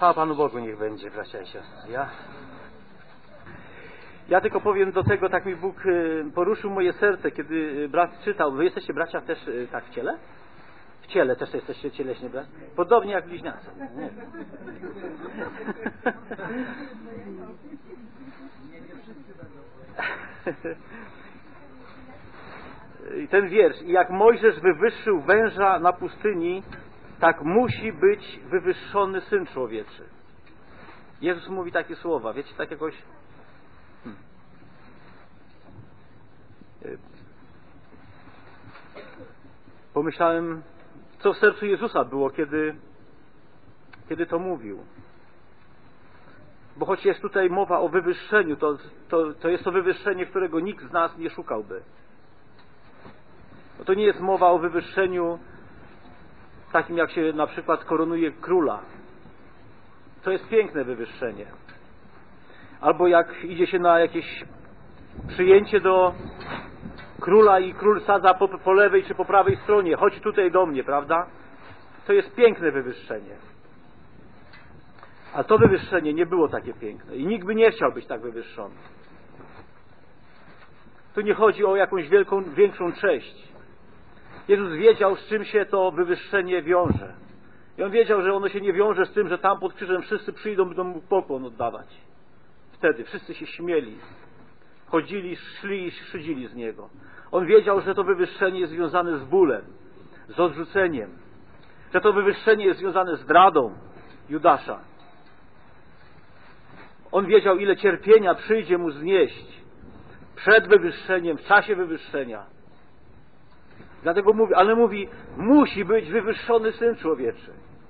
Chwała Panu Bogu niech będzie, bracia i siostry. Ja tylko powiem do tego, tak mi Bóg poruszył moje serce, kiedy brat czytał. Wy jesteście bracia też tak w ciele? W ciele też jesteście cieleśni brat? Podobnie jak bliźniacy. Nie. I ten wiersz. I jak Mojżesz wywyższył węża na pustyni, tak musi być wywyższony Syn Człowieczy. Jezus mówi takie słowa. Wiecie, tak jakoś... Pomyślałem, co w sercu Jezusa było, kiedy to mówił. Bo choć jest tutaj mowa o wywyższeniu, to jest to wywyższenie, którego nikt z nas nie szukałby. Bo to nie jest mowa o wywyższeniu takim, jak się na przykład koronuje króla. To jest piękne wywyższenie. Albo jak idzie się na jakieś przyjęcie do króla i król sadza po lewej czy po prawej stronie. Chodź tutaj do mnie, prawda? To jest piękne wywyższenie. A to wywyższenie nie było takie piękne. I nikt by nie chciał być tak wywyższony. Tu nie chodzi o jakąś większą cześć. Jezus wiedział, z czym się to wywyższenie wiąże. I On wiedział, że ono się nie wiąże z tym, że tam pod krzyżem wszyscy przyjdą, będą Mu pokłon oddawać. Wtedy wszyscy się śmieli. Chodzili, szli i szydzili z Niego. On wiedział, że to wywyższenie jest związane z bólem, z odrzuceniem. Że to wywyższenie jest związane z zdradą Judasza. On wiedział, ile cierpienia przyjdzie Mu znieść przed wywyższeniem, w czasie wywyższenia. Dlatego mówi, ale mówi, musi być wywyższony Syn Człowieczy.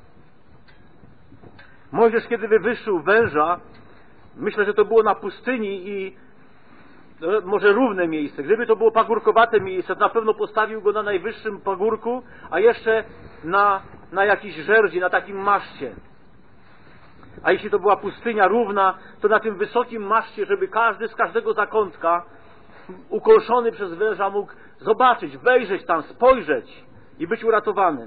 Mojżesz, kiedy wywyższył węża, myślę, że to było na pustyni i może równe miejsce. Gdyby to było pagórkowate miejsce, to na pewno postawił go na najwyższym pagórku, a jeszcze na jakiejś żerdzi, na takim maszcie. A jeśli to była pustynia równa, to na tym wysokim maszcie, żeby każdy z każdego zakątka ukolszony przez węża mógł zobaczyć, wejrzeć tam, spojrzeć i być uratowanym.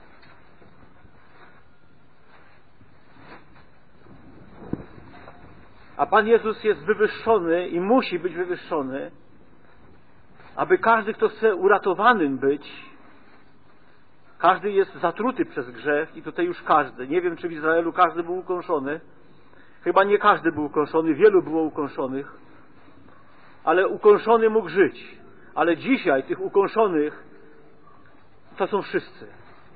A Pan Jezus jest wywyższony i musi być wywyższony, aby każdy, kto chce uratowanym być, każdy jest zatruty przez grzech i tutaj już każdy. Nie wiem, czy w Izraelu każdy był ukąszony. Chyba nie każdy był ukąszony, wielu było ukąszonych, ale ukąszony mógł żyć. Ale dzisiaj tych ukąszonych to są wszyscy.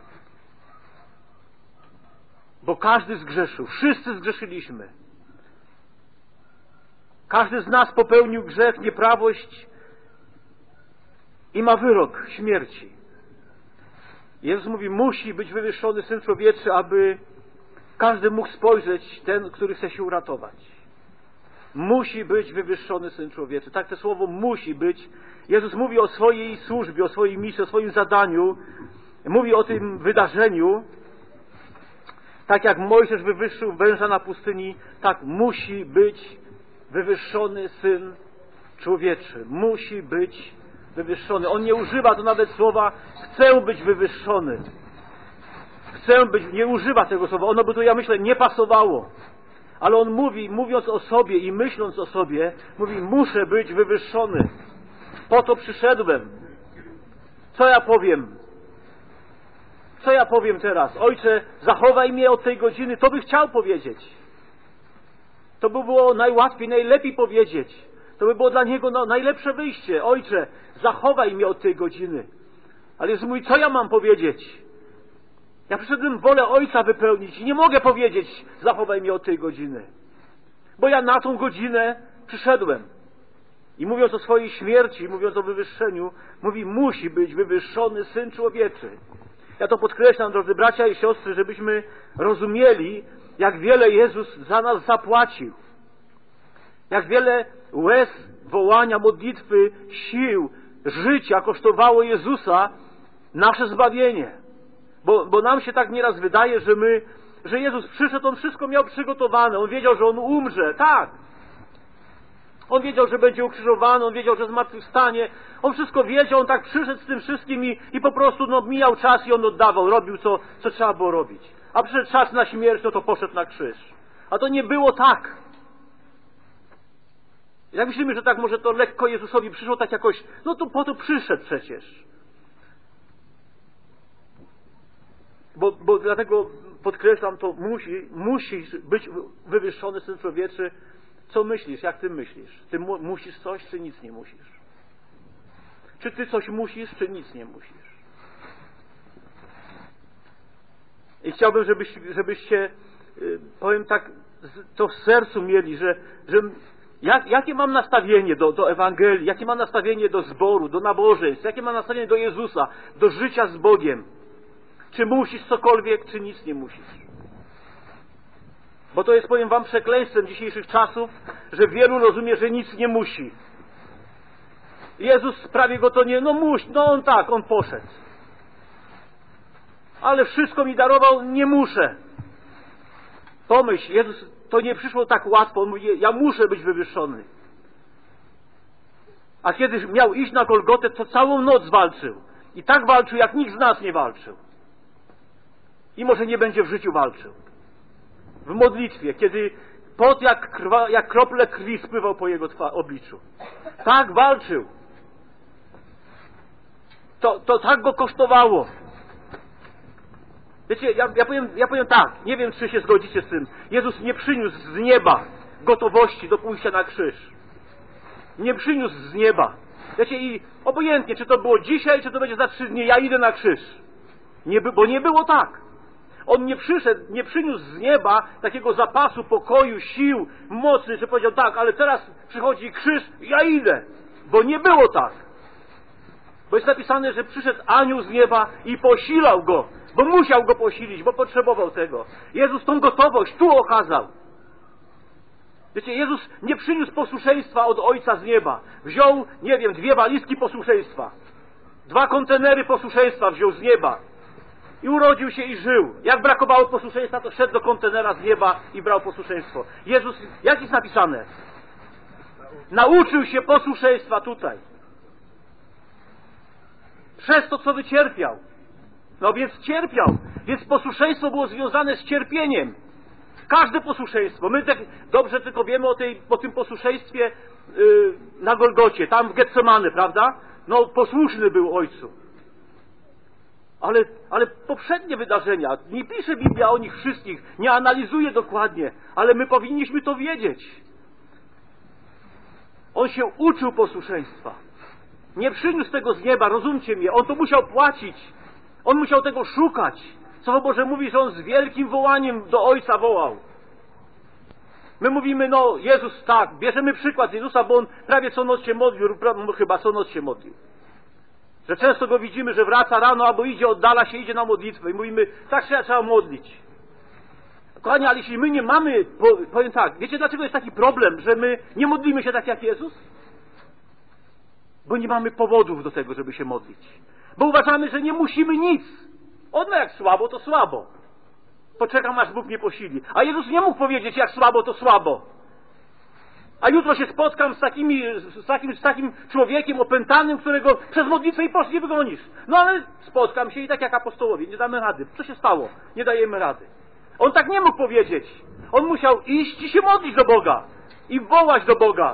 Bo każdy zgrzeszył, wszyscy zgrzeszyliśmy. Każdy z nas popełnił grzech, nieprawość i ma wyrok śmierci. Jezus mówi, musi być wywyższony Syn Człowieczy, aby każdy mógł spojrzeć, ten, który chce się uratować. Musi być wywyższony Syn Człowieczy. Tak to słowo musi być. Jezus mówi o swojej służbie, o swojej misji, o swoim zadaniu. Mówi o tym wydarzeniu. Tak jak Mojżesz wywyższył węża na pustyni, tak musi być wywyższony Syn Człowieczy. Musi być wywyższony. On nie używa tu nawet słowa chcę być wywyższony. Chcę być, nie używa tego słowa. Ono by tu, ja myślę, nie pasowało. Ale on mówi, mówiąc o sobie i myśląc o sobie, mówi, muszę być wywyższony. Po to przyszedłem. Co ja powiem? Co ja powiem teraz? Ojcze, zachowaj mnie od tej godziny. To by chciał powiedzieć. To by było najłatwiej, najlepiej powiedzieć. To by było dla niego najlepsze wyjście. Ojcze, zachowaj mnie od tej godziny. Ale Jezus mówi, co ja mam powiedzieć? Ja przyszedłem wolę Ojca wypełnić i nie mogę powiedzieć, zachowaj mnie od tej godziny. Bo ja na tą godzinę przyszedłem. I mówiąc o swojej śmierci, mówiąc o wywyższeniu, mówi, musi być wywyższony Syn Człowieczy. Ja to podkreślam, drodzy bracia i siostry, żebyśmy rozumieli, jak wiele Jezus za nas zapłacił. Jak wiele łez, wołania, modlitwy, sił, życia kosztowało Jezusa nasze zbawienie. Bo nam się tak nieraz wydaje, że Jezus przyszedł, On wszystko miał przygotowane. On wiedział, że On umrze. Tak. On wiedział, że będzie ukrzyżowany. On wiedział, że zmartwychwstanie. On wszystko wiedział. On tak przyszedł z tym wszystkim i po prostu mijał czas i On oddawał. Robił, co trzeba było robić. a przyszedł czas na śmierć, no to poszedł na krzyż. A to nie było tak. I tak myślimy, że tak może to lekko Jezusowi przyszło tak jakoś, no to po to przyszedł przecież. Bo dlatego podkreślam to, musi być wywyższony Syn Człowieczy. Co myślisz? Jak ty myślisz? Ty musisz coś, czy nic nie musisz? Czy ty coś musisz, czy nic nie musisz? I chciałbym, żebyście, powiem tak, to w sercu mieli, że jakie mam nastawienie do Ewangelii, jakie mam nastawienie do zboru, do nabożeństw, jakie mam nastawienie do Jezusa, do życia z Bogiem. Czy musisz cokolwiek, czy nic nie musisz. Bo to jest, powiem wam, przekleństwem dzisiejszych czasów, że wielu rozumie, że nic nie musi. Jezus sprawi go to nie, on poszedł. Ale wszystko mi darował, nie muszę. Pomyśl, Jezus, to nie przyszło tak łatwo. On mówi, ja muszę być wywyższony. A kiedy miał iść na Golgotę, to całą noc walczył. I tak walczył, jak nikt z nas nie walczył. I może nie będzie w życiu walczył. W modlitwie, kiedy pot jak krople krwi spływał po jego obliczu. Tak walczył. To tak go kosztowało. Wiecie, ja powiem tak, nie wiem, czy się zgodzicie z tym. Jezus nie przyniósł z nieba gotowości do pójścia na krzyż. Nie przyniósł z nieba. Wiecie, i obojętnie, czy to było dzisiaj, czy to będzie za 3 dni, ja idę na krzyż. Bo nie było tak. On nie przyniósł z nieba takiego zapasu pokoju, sił, mocy, że powiedział tak, ale teraz przychodzi krzyż, ja idę. Bo nie było tak. Bo jest napisane, że przyszedł anioł z nieba i posilał go. Bo musiał go posilić, bo potrzebował tego. Jezus tą gotowość tu okazał. Wiecie, Jezus nie przyniósł posłuszeństwa od Ojca z nieba. Wziął, 2 walizki posłuszeństwa. 2 kontenery posłuszeństwa wziął z nieba. I urodził się i żył. Jak brakowało posłuszeństwa, to szedł do kontenera z nieba i brał posłuszeństwo. Jezus, jak jest napisane? Nauczył się posłuszeństwa tutaj. Przez to, co wycierpiał. No więc cierpiał. Więc posłuszeństwo było związane z cierpieniem. Każde posłuszeństwo. My tak dobrze tylko wiemy o tym posłuszeństwie na Golgocie, tam w Getsemany, prawda? No posłuszny był Ojcu. Ale poprzednie wydarzenia, nie pisze Biblia o nich wszystkich, nie analizuje dokładnie, ale my powinniśmy to wiedzieć. On się uczył posłuszeństwa. Nie przyniósł tego z nieba, rozumcie mnie, on to musiał płacić. On musiał tego szukać. Słowo Boże mówi, że on z wielkim wołaniem do Ojca wołał. My mówimy, Jezus tak, bierzemy przykład z Jezusa, bo on prawie co noc się modlił, chyba co noc się modlił. Że często go widzimy, że wraca rano, albo oddala się, idzie na modlitwę i mówimy, tak się trzeba modlić. Kochani, ale jeśli my nie mamy, powiem tak, wiecie dlaczego jest taki problem, że my nie modlimy się tak jak Jezus? Bo nie mamy powodów do tego, żeby się modlić. Bo uważamy, że nie musimy nic. Ono jak słabo, to słabo. Poczekam, aż Bóg mnie posili. A Jezus nie mógł powiedzieć, jak słabo, to słabo. A jutro się spotkam z takim człowiekiem opętanym, którego przez modlitwę i post nie wygonisz. No ale spotkam się i tak jak apostołowie, nie damy rady. Co się stało? Nie dajemy rady. On tak nie mógł powiedzieć. On musiał iść i się modlić do Boga. I wołać do Boga.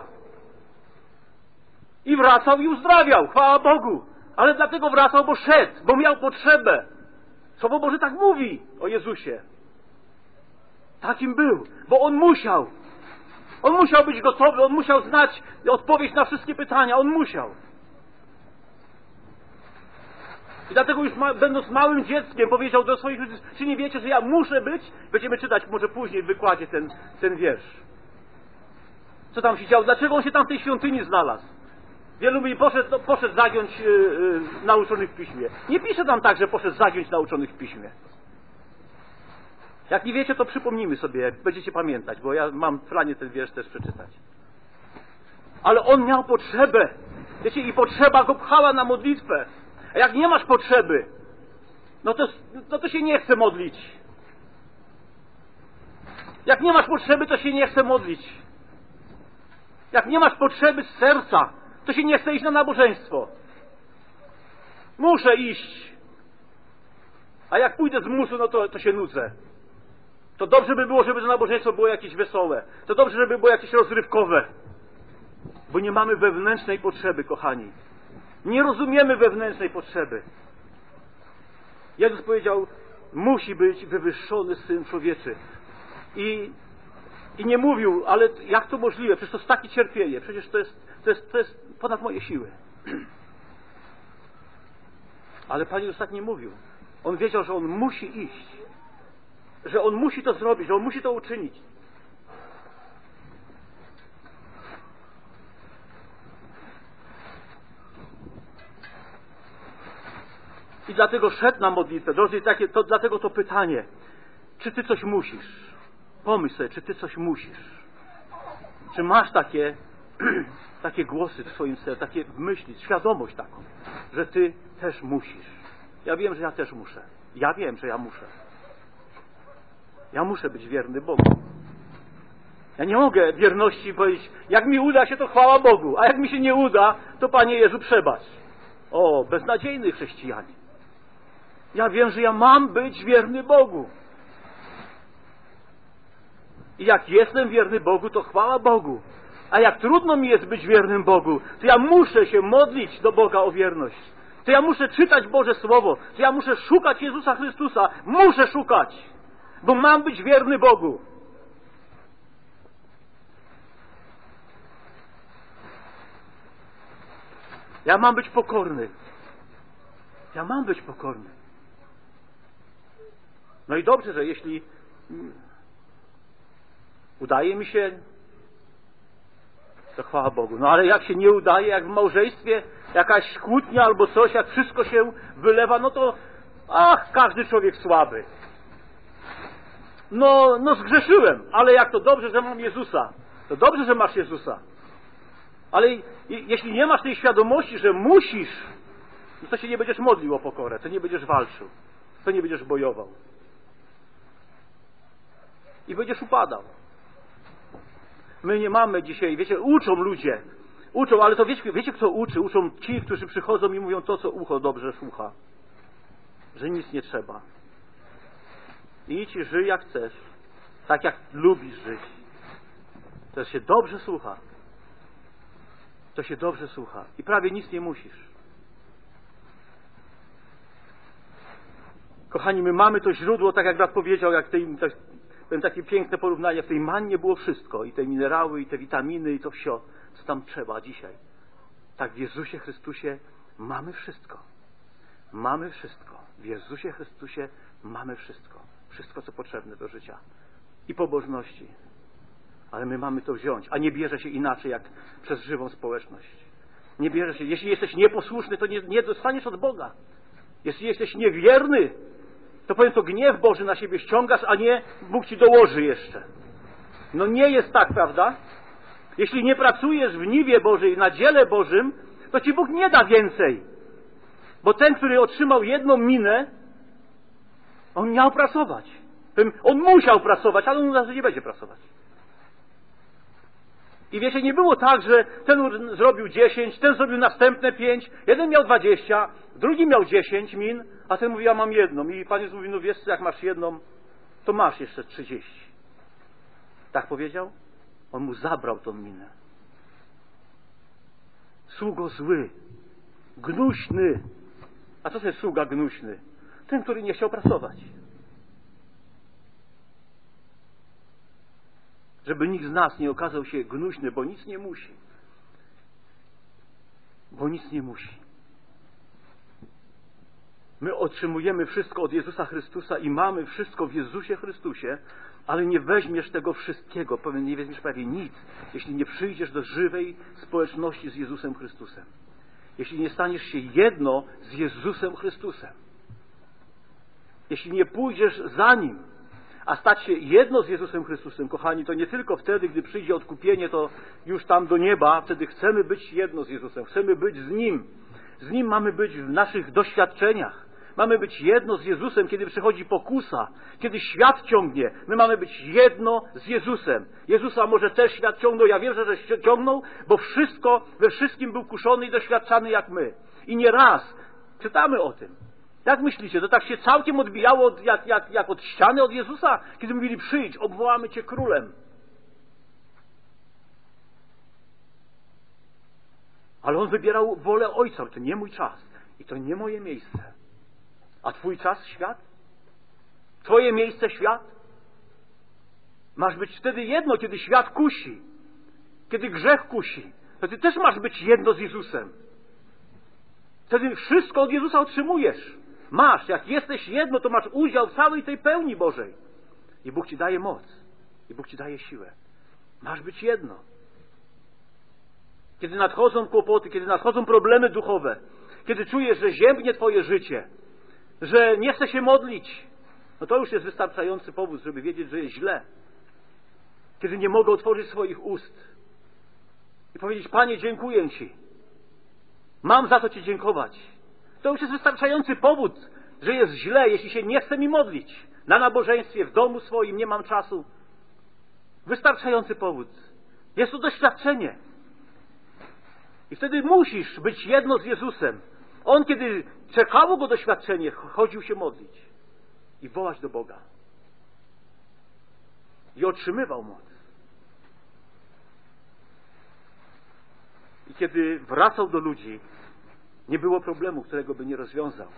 I wracał i uzdrawiał. Chwała Bogu. Ale dlatego wracał, bo szedł, bo miał potrzebę. Słowo Boże tak mówi o Jezusie. Takim był, bo on musiał. On musiał być gotowy, on musiał znać odpowiedź na wszystkie pytania, on musiał. I dlatego już będąc małym dzieckiem powiedział do swoich ludzi, czy nie wiecie, że ja muszę być? Będziemy czytać może później w wykładzie ten wiersz. Co tam się działo? Dlaczego on się tam w tej świątyni znalazł? Wielu mówi, poszedł zagiąć nauczonych w Piśmie. Nie pisze tam tak, że poszedł zagiąć nauczonych w Piśmie. Jak nie wiecie, to przypomnijmy sobie, jak będziecie pamiętać, bo ja mam w planie ten wiersz też przeczytać. Ale on miał potrzebę. Wiecie, i potrzeba go pchała na modlitwę. A jak nie masz potrzeby, no to się nie chce modlić. Jak nie masz potrzeby, to się nie chce modlić. Jak nie masz potrzeby z serca, to się nie chce iść na nabożeństwo. Muszę iść. A jak pójdę z musu, no to się nudzę. To dobrze by było, żeby to nabożeństwo było jakieś wesołe. To dobrze, żeby było jakieś rozrywkowe. Bo nie mamy wewnętrznej potrzeby, kochani. Nie rozumiemy wewnętrznej potrzeby. Jezus powiedział, musi być wywyższony Syn Człowieczy. I nie mówił, ale jak to możliwe? Przecież to jest takie cierpienie. Przecież to jest ponad moje siły. Ale Pan Jezus tak nie mówił. On wiedział, że On musi iść. Że On musi to zrobić, że On musi to uczynić. I dlatego szedł na modlitwę. Drodzy, dlatego to pytanie. Czy Ty coś musisz? Pomyśl sobie, czy Ty coś musisz? Czy masz takie głosy w swoim sercu, takie myśli, świadomość taką, że Ty też musisz? Ja wiem, że ja też muszę. Ja wiem, że ja muszę. Ja muszę być wierny Bogu. Ja nie mogę wierności powiedzieć, jak mi uda się, to chwała Bogu, a jak mi się nie uda, to Panie Jezu, przebacz. O, beznadziejny chrześcijanie. Ja wiem, że ja mam być wierny Bogu. I jak jestem wierny Bogu, to chwała Bogu. A jak trudno mi jest być wiernym Bogu, to ja muszę się modlić do Boga o wierność. To ja muszę czytać Boże Słowo. To ja muszę szukać Jezusa Chrystusa. Muszę szukać. Bo mam być wierny Bogu. Ja mam być pokorny. Ja mam być pokorny. No i dobrze, że jeśli udaje mi się, to chwała Bogu. No ale jak się nie udaje, jak w małżeństwie jakaś kłótnia albo coś, jak wszystko się wylewa, no to każdy człowiek słaby. No zgrzeszyłem, ale jak to dobrze, że mam Jezusa. To dobrze, że masz Jezusa. Ale jeśli nie masz tej świadomości, że musisz, no to się nie będziesz modlił o pokorę, to nie będziesz walczył, to nie będziesz bojował. I będziesz upadał. My nie mamy dzisiaj, wiecie, uczą ludzie. Uczą, ale to wiecie kto uczy? Uczą ci, którzy przychodzą i mówią to, co ucho dobrze słucha. Że nic nie trzeba. Idź i żyj jak chcesz. Tak jak lubisz żyć. To się dobrze słucha. To się dobrze słucha. I prawie nic nie musisz. Kochani, my mamy to źródło, tak jak brat powiedział, jak takie piękne porównanie, w tej mannie było wszystko. I te minerały, i te witaminy, i to wsio, co tam trzeba dzisiaj. Tak w Jezusie Chrystusie mamy wszystko. Mamy wszystko. W Jezusie Chrystusie mamy wszystko. Wszystko, co potrzebne do życia. I pobożności. Ale my mamy to wziąć. A nie bierze się inaczej, jak przez żywą społeczność. Nie bierze się. Jeśli jesteś nieposłuszny, to nie dostaniesz od Boga. Jeśli jesteś niewierny, to powiem, to gniew Boży na siebie ściągasz, a nie Bóg ci dołoży jeszcze. No nie jest tak, prawda? Jeśli nie pracujesz w niwie Bożej, na dziele Bożym, to ci Bóg nie da więcej. Bo ten, który otrzymał jedną minę, on miał pracować. On musiał pracować, ale on na razie nie będzie pracować. I wiecie, nie było tak, że ten zrobił 10, ten zrobił następne 5, jeden miał 20, drugi miał 10 min, a ten mówi, ja mam jedną. I Pan Jezus mówi, no wiesz co, jak masz jedną, to masz jeszcze 30. Tak powiedział? On mu zabrał tą minę. Sługo zły, gnuśny. A co to jest sługa gnuśny? Ten, który nie chciał pracować. Żeby nikt z nas nie okazał się gnuśny, bo nic nie musi. Bo nic nie musi. My otrzymujemy wszystko od Jezusa Chrystusa i mamy wszystko w Jezusie Chrystusie, ale nie weźmiesz tego wszystkiego, nie weźmiesz prawie nic, jeśli nie przyjdziesz do żywej społeczności z Jezusem Chrystusem. Jeśli nie staniesz się jedno z Jezusem Chrystusem. Jeśli nie pójdziesz za Nim, a stać się jedno z Jezusem Chrystusem, kochani, to nie tylko wtedy, gdy przyjdzie odkupienie, to już tam do nieba, wtedy chcemy być jedno z Jezusem, chcemy być z Nim. Z Nim mamy być w naszych doświadczeniach. Mamy być jedno z Jezusem, kiedy przychodzi pokusa, kiedy świat ciągnie. My mamy być jedno z Jezusem. Jezusa może też świat ciągnął, ja wiem, że ciągnął, bo we wszystkim był kuszony i doświadczany jak my. I nie raz czytamy o tym. Jak myślicie, to tak się całkiem odbijało jak od ściany od Jezusa, kiedy mówili: przyjdź, obwołamy Cię królem. Ale On wybierał wolę Ojca. To nie mój czas i to nie moje miejsce. A Twój czas, świat? Twoje miejsce, świat? Masz być wtedy jedno, kiedy świat kusi, kiedy grzech kusi. To Ty też masz być jedno z Jezusem. Wtedy wszystko od Jezusa otrzymujesz. Masz, jak jesteś jedno, to masz udział w całej tej pełni Bożej. I Bóg Ci daje moc. I Bóg Ci daje siłę. Masz być jedno. Kiedy nadchodzą kłopoty, kiedy nadchodzą problemy duchowe, kiedy czujesz, że ziębnie Twoje życie, że nie chce się modlić, no to już jest wystarczający powód, żeby wiedzieć, że jest źle. Kiedy nie mogę otworzyć swoich ust i powiedzieć: Panie, dziękuję Ci. Mam za to Ci dziękować. To już jest wystarczający powód, że jest źle, jeśli się nie chce mi modlić. Na nabożeństwie, w domu swoim nie mam czasu. Wystarczający powód. Jest to doświadczenie. I wtedy musisz być jedno z Jezusem. On, kiedy czekało go doświadczenie, chodził się modlić i wołać do Boga. I otrzymywał moc. I kiedy wracał do ludzi, nie było problemu, którego by nie rozwiązał.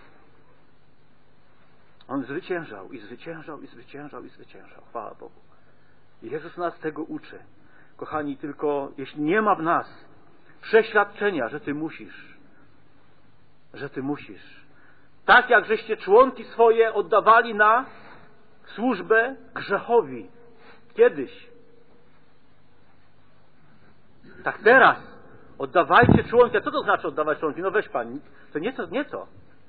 On zwyciężał i zwyciężał i zwyciężał i zwyciężał. Chwała Bogu. I Jezus nas tego uczy. Kochani, tylko jeśli nie ma w nas przeświadczenia, że Ty musisz, tak jak żeście członki swoje oddawali na służbę grzechowi kiedyś, tak teraz oddawajcie członki. A co to znaczy oddawać członki? No weź Pani, to nieco.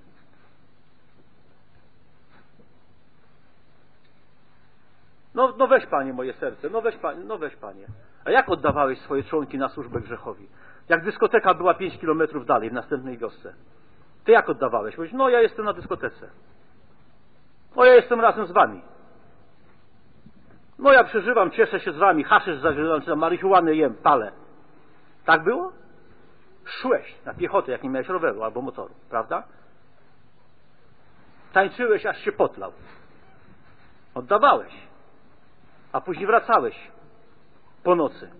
No weź Panie moje serce, no weź Panie. A jak oddawałeś swoje członki na służbę grzechowi? Jak dyskoteka była 5 kilometrów dalej, w następnej wiosce. Ty jak oddawałeś? Mówisz: no ja jestem na dyskotece. No ja jestem razem z Wami. No ja przeżywam, cieszę się z Wami, haszysz zażywam, czy marihuanę jem, palę. Tak było? Szłeś na piechotę, jak nie miałeś roweru albo motoru, prawda? Tańczyłeś, aż się potlał. Oddawałeś. A później wracałeś po nocy.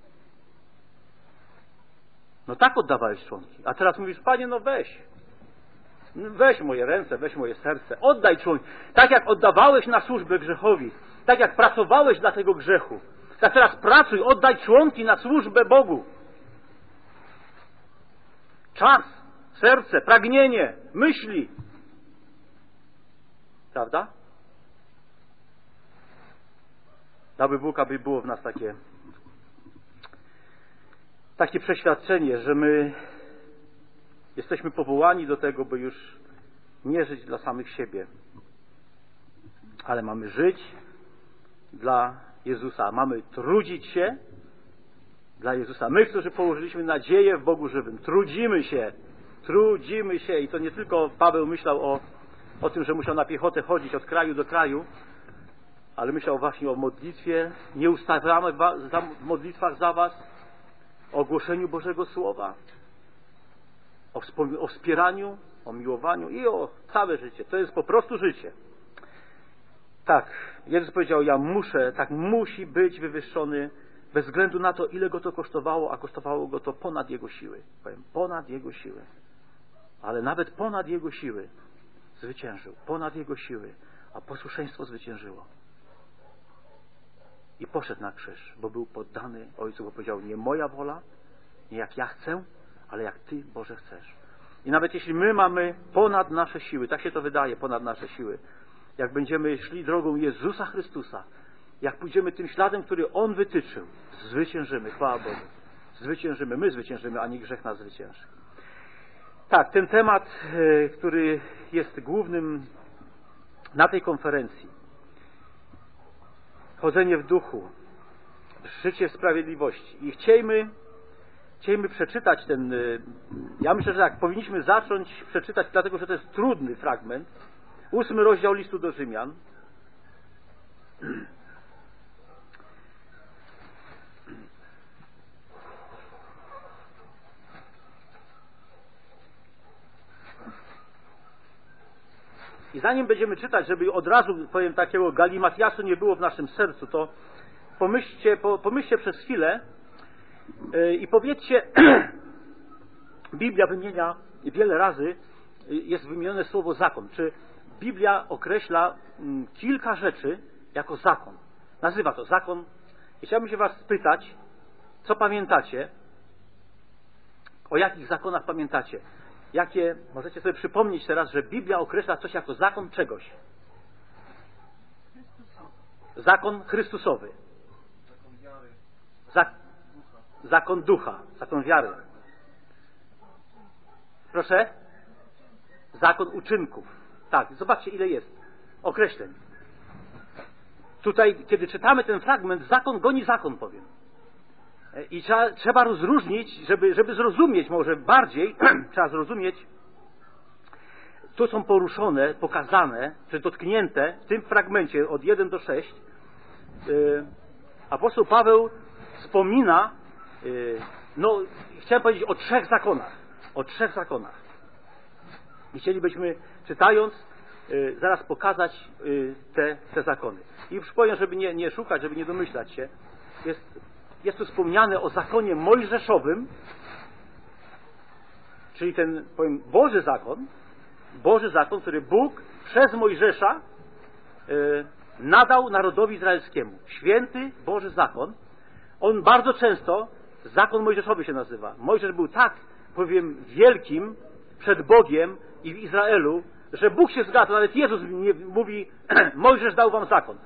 No tak oddawałeś członki. A teraz mówisz: Panie, no weź moje ręce, weź moje serce, oddaj członki. Tak jak oddawałeś na służbę grzechowi, tak jak pracowałeś dla tego grzechu, tak teraz pracuj, oddaj członki na służbę Bogu. Czas, serce, pragnienie, myśli. Prawda? Dałby Bóg, aby było w nas takie przeświadczenie, że my jesteśmy powołani do tego, by już nie żyć dla samych siebie, ale mamy żyć dla Jezusa. Mamy trudzić się dla Jezusa. My, którzy położyliśmy nadzieję w Bogu żywym, trudzimy się. I to nie tylko Paweł myślał o tym, że musiał na piechotę chodzić od kraju do kraju, ale myślał właśnie o modlitwie. Nie ustawiamy w modlitwach za was, o głoszeniu Bożego Słowa, o wspieraniu, o miłowaniu i o całe życie. To jest po prostu życie. Tak, Jezus powiedział: ja muszę, tak musi być wywyższony bez względu na to, ile go to kosztowało, a kosztowało go to ponad jego siły. Powiem, ponad jego siły. Ale nawet ponad jego siły zwyciężył. Ponad jego siły. A posłuszeństwo zwyciężyło. I poszedł na krzyż, bo był poddany Ojcu, bo powiedział: nie moja wola, nie jak ja chcę, ale jak Ty, Boże, chcesz. I nawet jeśli my mamy ponad nasze siły, tak się to wydaje, ponad nasze siły, jak będziemy szli drogą Jezusa Chrystusa, jak pójdziemy tym śladem, który On wytyczył, zwyciężymy, chwała Bogu. Zwyciężymy, my zwyciężymy, a nie grzech nas zwycięży. Tak, ten temat, który jest głównym na tej konferencji, chodzenie w duchu, życie w sprawiedliwości. I chciejmy przeczytać ja myślę, że tak, powinniśmy zacząć przeczytać, dlatego że to jest trudny fragment, 8 rozdział listu do Rzymian. I zanim będziemy czytać, żeby od razu, powiem, takiego galimatiasu nie było w naszym sercu, to pomyślcie przez chwilę i powiedzcie, Biblia wymienia wiele razy, jest wymienione słowo zakon. Czy Biblia określa kilka rzeczy jako zakon? Nazywa to zakon. I chciałbym się was spytać, co pamiętacie? O jakich zakonach pamiętacie? Jakie, możecie sobie przypomnieć teraz, że Biblia określa coś jako zakon czegoś. Zakon Chrystusowy. Zakon wiary. Zakon ducha. Zakon wiary. Proszę? Zakon uczynków. Tak, zobaczcie, ile jest określeń. Tutaj, kiedy czytamy ten fragment, zakon goni zakon, powiem. I trzeba rozróżnić, żeby zrozumieć może bardziej, trzeba zrozumieć, tu są poruszone, pokazane, czy dotknięte w tym fragmencie od 1 do 6. Apostoł Paweł wspomina, no chciałem powiedzieć o 3 zakonach. O 3 zakonach. I chcielibyśmy, czytając, zaraz pokazać te zakony. I już powiem, żeby nie szukać, żeby nie domyślać się. Jest tu wspomniane o zakonie mojżeszowym, czyli ten, powiem, Boży zakon, który Bóg przez Mojżesza nadał narodowi izraelskiemu. Święty Boży zakon. On bardzo często, zakon mojżeszowy się nazywa. Mojżesz był tak, powiem, wielkim przed Bogiem i w Izraelu, że Bóg się zgadza, nawet Jezus mówi, Mojżesz dał wam zakon.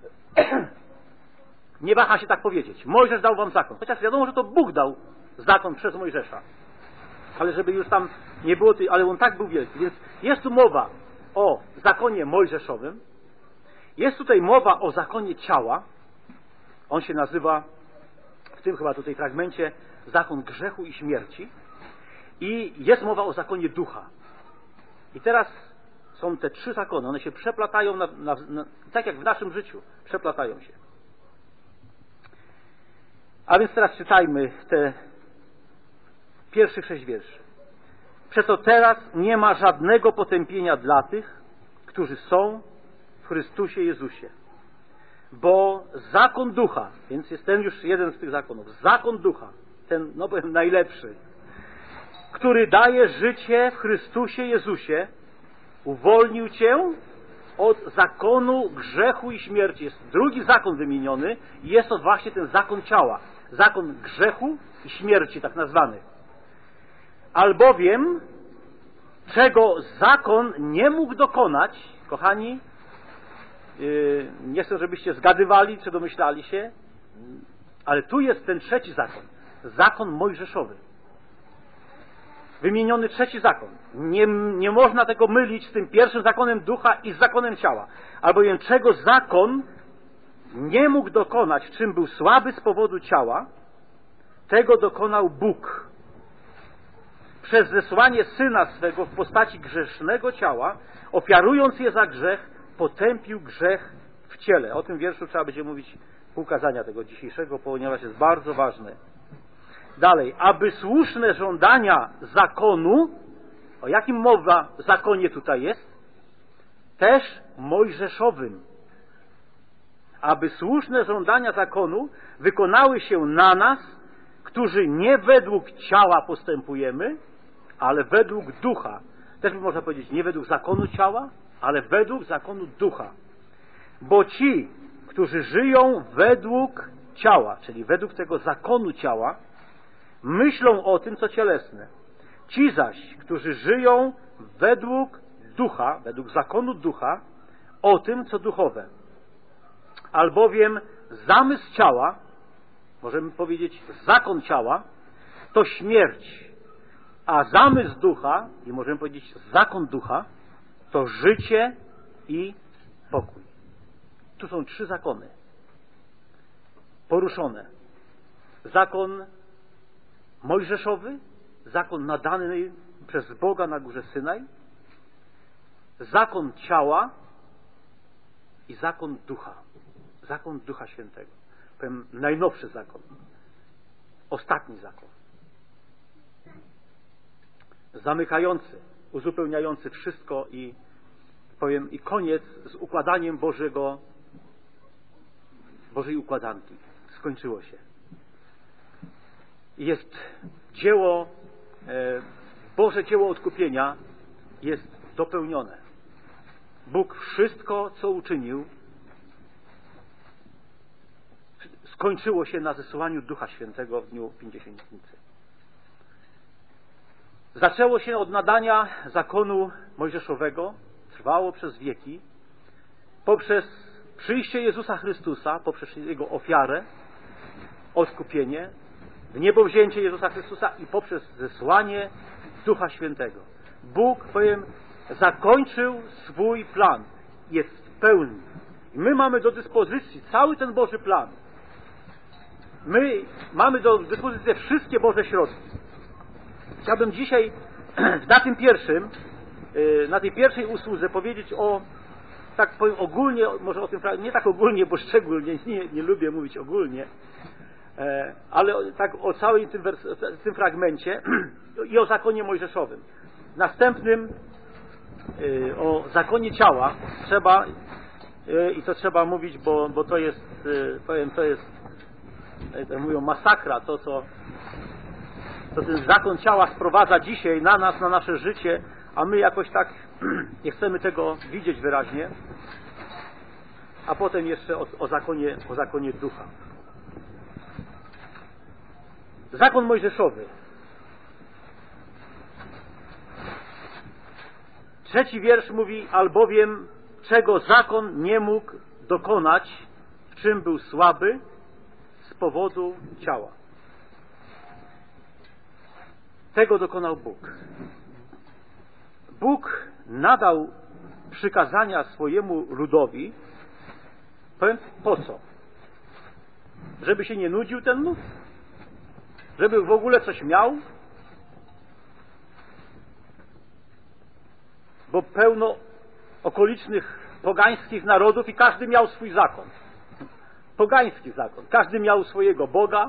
Nie waha się tak powiedzieć. Mojżesz dał wam zakon. Chociaż wiadomo, że to Bóg dał zakon przez Mojżesza. Ale żeby już tam nie było, ale on tak był wielki. Więc jest tu mowa o zakonie mojżeszowym. Jest tutaj mowa o zakonie ciała. On się nazywa, w tym chyba tutaj fragmencie, zakon grzechu i śmierci. I jest mowa o zakonie ducha. I teraz są te 3 zakony. One się przeplatają, tak jak w naszym życiu. Przeplatają się. A więc teraz czytajmy te pierwszych 6 wierszy. Przeto teraz nie ma żadnego potępienia dla tych, którzy są w Chrystusie Jezusie. Bo zakon ducha, więc jest ten już jeden z tych zakonów, zakon ducha, ten, no powiem, najlepszy, który daje życie w Chrystusie Jezusie, uwolnił cię od zakonu grzechu i śmierci. Jest drugi zakon wymieniony i jest to właśnie ten zakon ciała. Zakon grzechu i śmierci, tak nazwany. Albowiem, czego zakon nie mógł dokonać, kochani, nie chcę, żebyście zgadywali, czy domyślali się, ale tu jest ten 3 zakon. Zakon mojżeszowy. Wymieniony 3 zakon. Nie można tego mylić z tym pierwszym zakonem ducha i z zakonem ciała. Albowiem czego zakon nie mógł dokonać, w czym był słaby z powodu ciała, tego dokonał Bóg. Przez zesłanie Syna swego w postaci grzesznego ciała, ofiarując je za grzech, potępił grzech w ciele. O tym wierszu trzeba będzie mówić pół kazania tego dzisiejszego, ponieważ jest bardzo ważne. Dalej, aby słuszne żądania zakonu, o jakim mowa w zakonie tutaj jest? Też mojżeszowym. Aby słuszne żądania zakonu wykonały się na nas, którzy nie według ciała postępujemy, ale według ducha. Też by można powiedzieć, nie według zakonu ciała, ale według zakonu ducha. Bo ci, którzy żyją według ciała, czyli według tego zakonu ciała, myślą o tym, co cielesne. Ci zaś, którzy żyją według ducha, według zakonu ducha, o tym, co duchowe. Albowiem zamysł ciała, możemy powiedzieć zakon ciała, to śmierć, a zamysł ducha, i możemy powiedzieć zakon ducha, to życie i pokój. Tu są 3 zakony poruszone. Zakon mojżeszowy, zakon nadany przez Boga na górze Synaj, zakon ciała i zakon ducha. Zakon Ducha Świętego. Powiem, najnowszy zakon. Ostatni zakon. Zamykający, uzupełniający wszystko i powiem, i koniec z układaniem Bożej układanki. Skończyło się. Jest dzieło, Boże dzieło odkupienia jest dopełnione. Bóg wszystko, co uczynił, skończyło się na zesłaniu Ducha Świętego w dniu Pięćdziesiątnicy. Zaczęło się od nadania zakonu mojżeszowego, trwało przez wieki, poprzez przyjście Jezusa Chrystusa, poprzez Jego ofiarę, odkupienie, wniebowzięcie Jezusa Chrystusa i poprzez zesłanie Ducha Świętego. Bóg, powiem, zakończył swój plan. Jest w pełni. I my mamy do dyspozycji cały ten Boży plan. My mamy do dyspozycji te wszystkie Boże środki. Chciałbym dzisiaj na tej pierwszej usłudze powiedzieć o, tak powiem ogólnie, może o tym, nie tak ogólnie, bo szczególnie, nie lubię mówić ogólnie, ale tak o całym tym fragmencie i o zakonie mojżeszowym. Następnym o zakonie ciała trzeba, i to trzeba mówić, bo to jest, powiem, to jest, jak mówią, masakra, to co ten zakon ciała sprowadza dzisiaj na nas, na nasze życie, a my jakoś tak nie chcemy tego widzieć wyraźnie. A potem jeszcze o zakonie ducha. Zakon mojżeszowy. 3 wiersz mówi: albowiem czego zakon nie mógł dokonać, w czym był słaby, z powodu ciała. Tego dokonał Bóg. Bóg nadał przykazania swojemu ludowi, powiem, po co? Żeby się nie nudził ten lud? Żeby w ogóle coś miał? Bo pełno okolicznych pogańskich narodów i każdy miał swój zakon. Pogański zakon. Każdy miał swojego Boga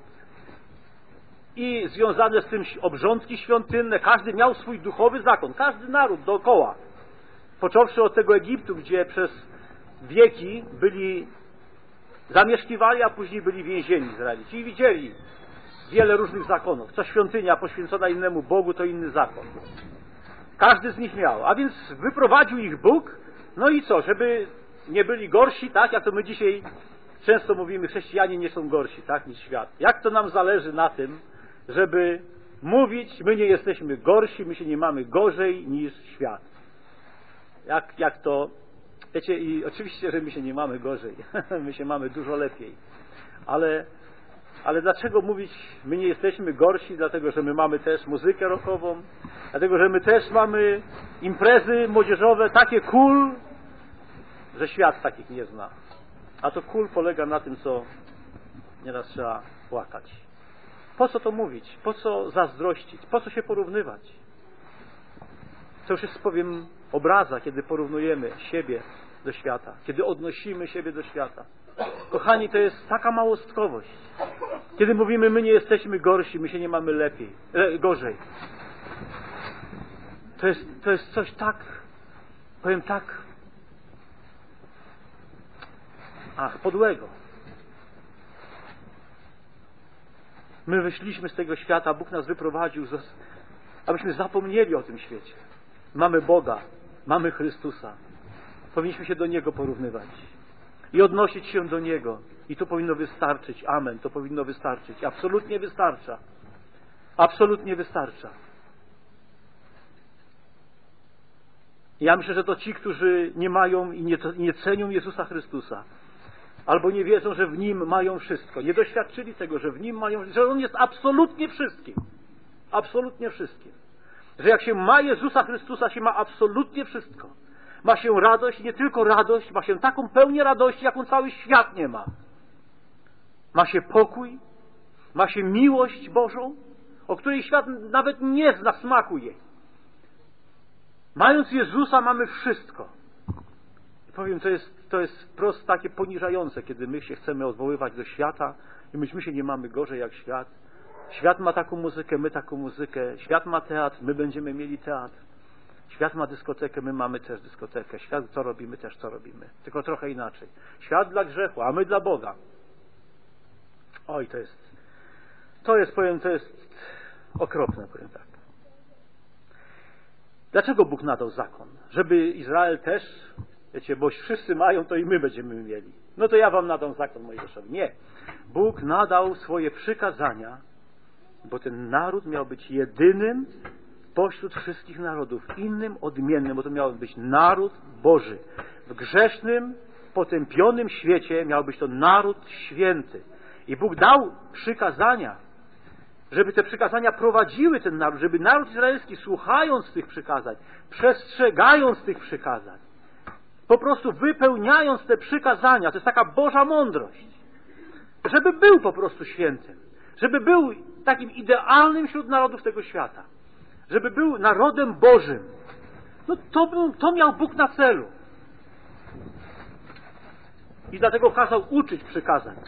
i związane z tym obrządki świątynne. Każdy miał swój duchowy zakon. Każdy naród dookoła. Począwszy od tego Egiptu, gdzie przez wieki zamieszkiwali, a później byli więzieni Izraelici. I widzieli wiele różnych zakonów. Co świątynia poświęcona innemu Bogu, to inny zakon. Każdy z nich miał. A więc wyprowadził ich Bóg. No i co? Żeby nie byli gorsi, tak? Jak to my dzisiaj często mówimy, chrześcijanie nie są gorsi, tak? Niż świat. Jak to nam zależy na tym, żeby mówić, my nie jesteśmy gorsi, my się nie mamy gorzej niż świat. Jak to... Wiecie, i oczywiście, że my się nie mamy gorzej. My się mamy dużo lepiej. Ale dlaczego mówić, my nie jesteśmy gorsi? Dlatego, że my mamy też muzykę rockową, dlatego, że my też mamy imprezy młodzieżowe, takie cool, że świat takich nie zna. A to cool polega na tym, co nieraz trzeba płakać. Po co to mówić? Po co zazdrościć? Po co się porównywać? To już jest, powiem, obraza, kiedy porównujemy siebie do świata, kiedy odnosimy siebie do świata. Kochani, to jest taka małostkowość. Kiedy mówimy, my nie jesteśmy gorsi, my się nie mamy gorzej. To jest coś tak, powiem tak, podłego. My wyszliśmy z tego świata, Bóg nas wyprowadził, abyśmy zapomnieli o tym świecie. Mamy Boga, mamy Chrystusa. Powinniśmy się do Niego porównywać i odnosić się do Niego. I to powinno wystarczyć. Amen. To powinno wystarczyć. Absolutnie wystarcza. Absolutnie wystarcza. Ja myślę, że to ci, którzy nie mają i nie cenią Jezusa Chrystusa, albo nie wiedzą, że w Nim mają wszystko, nie doświadczyli tego, że w Nim mają, że On jest absolutnie wszystkim. Absolutnie wszystkim. Że jak się ma Jezusa Chrystusa, się ma absolutnie wszystko. Ma się radość, nie tylko radość, ma się taką pełnię radości, jaką cały świat nie ma. Ma się pokój, ma się miłość Bożą, o której świat nawet nie zna smaku jej. Mając Jezusa, mamy wszystko. I powiem, to jest wprost takie poniżające, kiedy my się chcemy odwoływać do świata i my się nie mamy gorzej jak świat. Świat ma taką muzykę, my taką muzykę. Świat ma teatr, my będziemy mieli teatr. Świat ma dyskotekę, my mamy też dyskotekę. Świat to robimy, też to robimy. Tylko trochę inaczej. Świat dla grzechu, a my dla Boga. Oj, to jest okropne, powiem tak. Dlaczego Bóg nadał zakon? Żeby Izrael też, wiecie, bo wszyscy mają, to i my będziemy mieli. No to ja wam nadam zakon Mojżeszowi. Nie. Bóg nadał swoje przykazania, bo ten naród miał być jedynym pośród wszystkich narodów, innym, odmiennym, bo to miał być naród Boży. W grzesznym, potępionym świecie miał być to naród święty. I Bóg dał przykazania, żeby te przykazania prowadziły ten naród, żeby naród izraelski, słuchając tych przykazań, przestrzegając tych przykazań, po prostu wypełniając te przykazania, to jest taka Boża mądrość, żeby był po prostu świętym, żeby był takim idealnym wśród narodów tego świata, żeby był narodem Bożym. No to miał Bóg na celu. I dlatego kazał uczyć przykazań.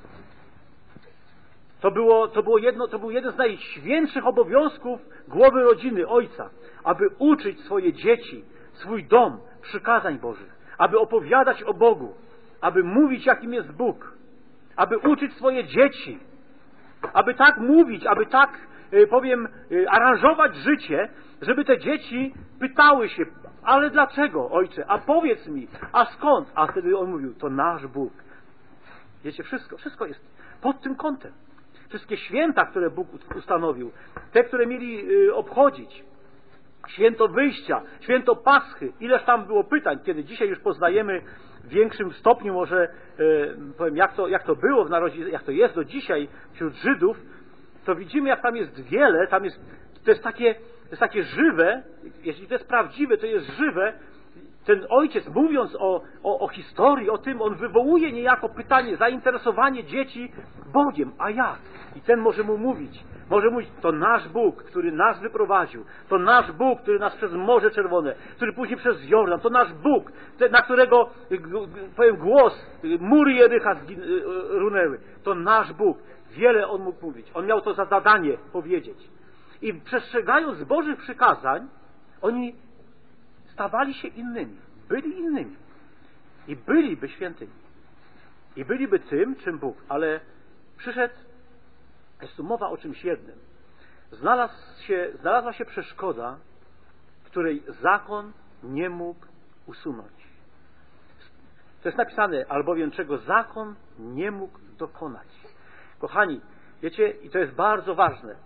To był jeden z najświętszych obowiązków głowy rodziny, ojca, aby uczyć swoje dzieci, swój dom przykazań Bożych, aby opowiadać o Bogu, aby mówić, jakim jest Bóg, aby uczyć swoje dzieci, aby tak mówić, aby tak, aranżować życie, żeby te dzieci pytały się, ale dlaczego, ojcze, a powiedz mi, a skąd? A wtedy on mówił, to nasz Bóg. Wiecie, wszystko jest pod tym kątem. Wszystkie święta, które Bóg ustanowił, te, które mieli obchodzić, święto wyjścia, święto Paschy, ileż tam było pytań, kiedy dzisiaj już poznajemy w większym stopniu może, powiem, jak to było w narodzie, jak to jest do dzisiaj wśród Żydów, to widzimy, jak tam jest wiele, to jest takie żywe, jeśli to jest prawdziwe, to jest żywe. Ten ojciec, mówiąc o historii, o tym, on wywołuje niejako pytanie, zainteresowanie dzieci Bogiem. A jak? I ten może mówić, to nasz Bóg, który nas wyprowadził, to nasz Bóg, który nas przez Morze Czerwone, który później przez Jordan, to nasz Bóg, na którego, powiem, głos, mury Jericha runęły. To nasz Bóg. Wiele on mógł mówić. On miał to za zadanie powiedzieć. I przestrzegając Bożych przykazań, oni stawali się innymi, byli innymi i byliby świętymi i byliby tym, czym Bóg. Ale jest tu mowa o czymś jednym. Znalazła się przeszkoda, której zakon nie mógł usunąć. To jest napisane, albowiem czego zakon nie mógł dokonać. Kochani, wiecie, i to jest bardzo ważne.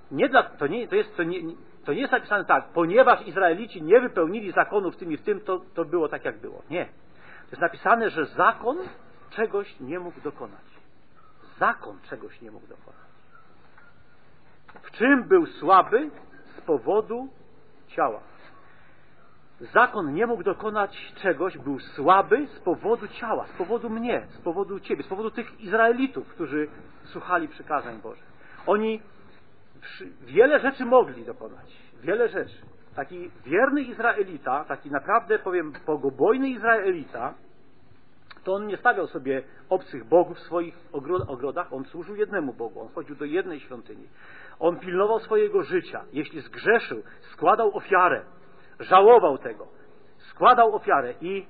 To nie jest napisane tak, ponieważ Izraelici nie wypełnili zakonów tym i w tym, to było tak, jak było. Nie. To jest napisane, że zakon czegoś nie mógł dokonać. Zakon czegoś nie mógł dokonać. W czym był słaby? Z powodu ciała. Zakon nie mógł dokonać czegoś, był słaby z powodu ciała, z powodu mnie, z powodu ciebie, z powodu tych Izraelitów, którzy słuchali przykazań Bożych. Oni wiele rzeczy mogli dokonać. Wiele rzeczy. Taki wierny Izraelita, taki naprawdę, powiem, bogobojny Izraelita, to on nie stawiał sobie obcych bogów w swoich ogrodach, on służył jednemu Bogu, on chodził do jednej świątyni. On pilnował swojego życia. Jeśli zgrzeszył, składał ofiarę, żałował tego, składał ofiarę i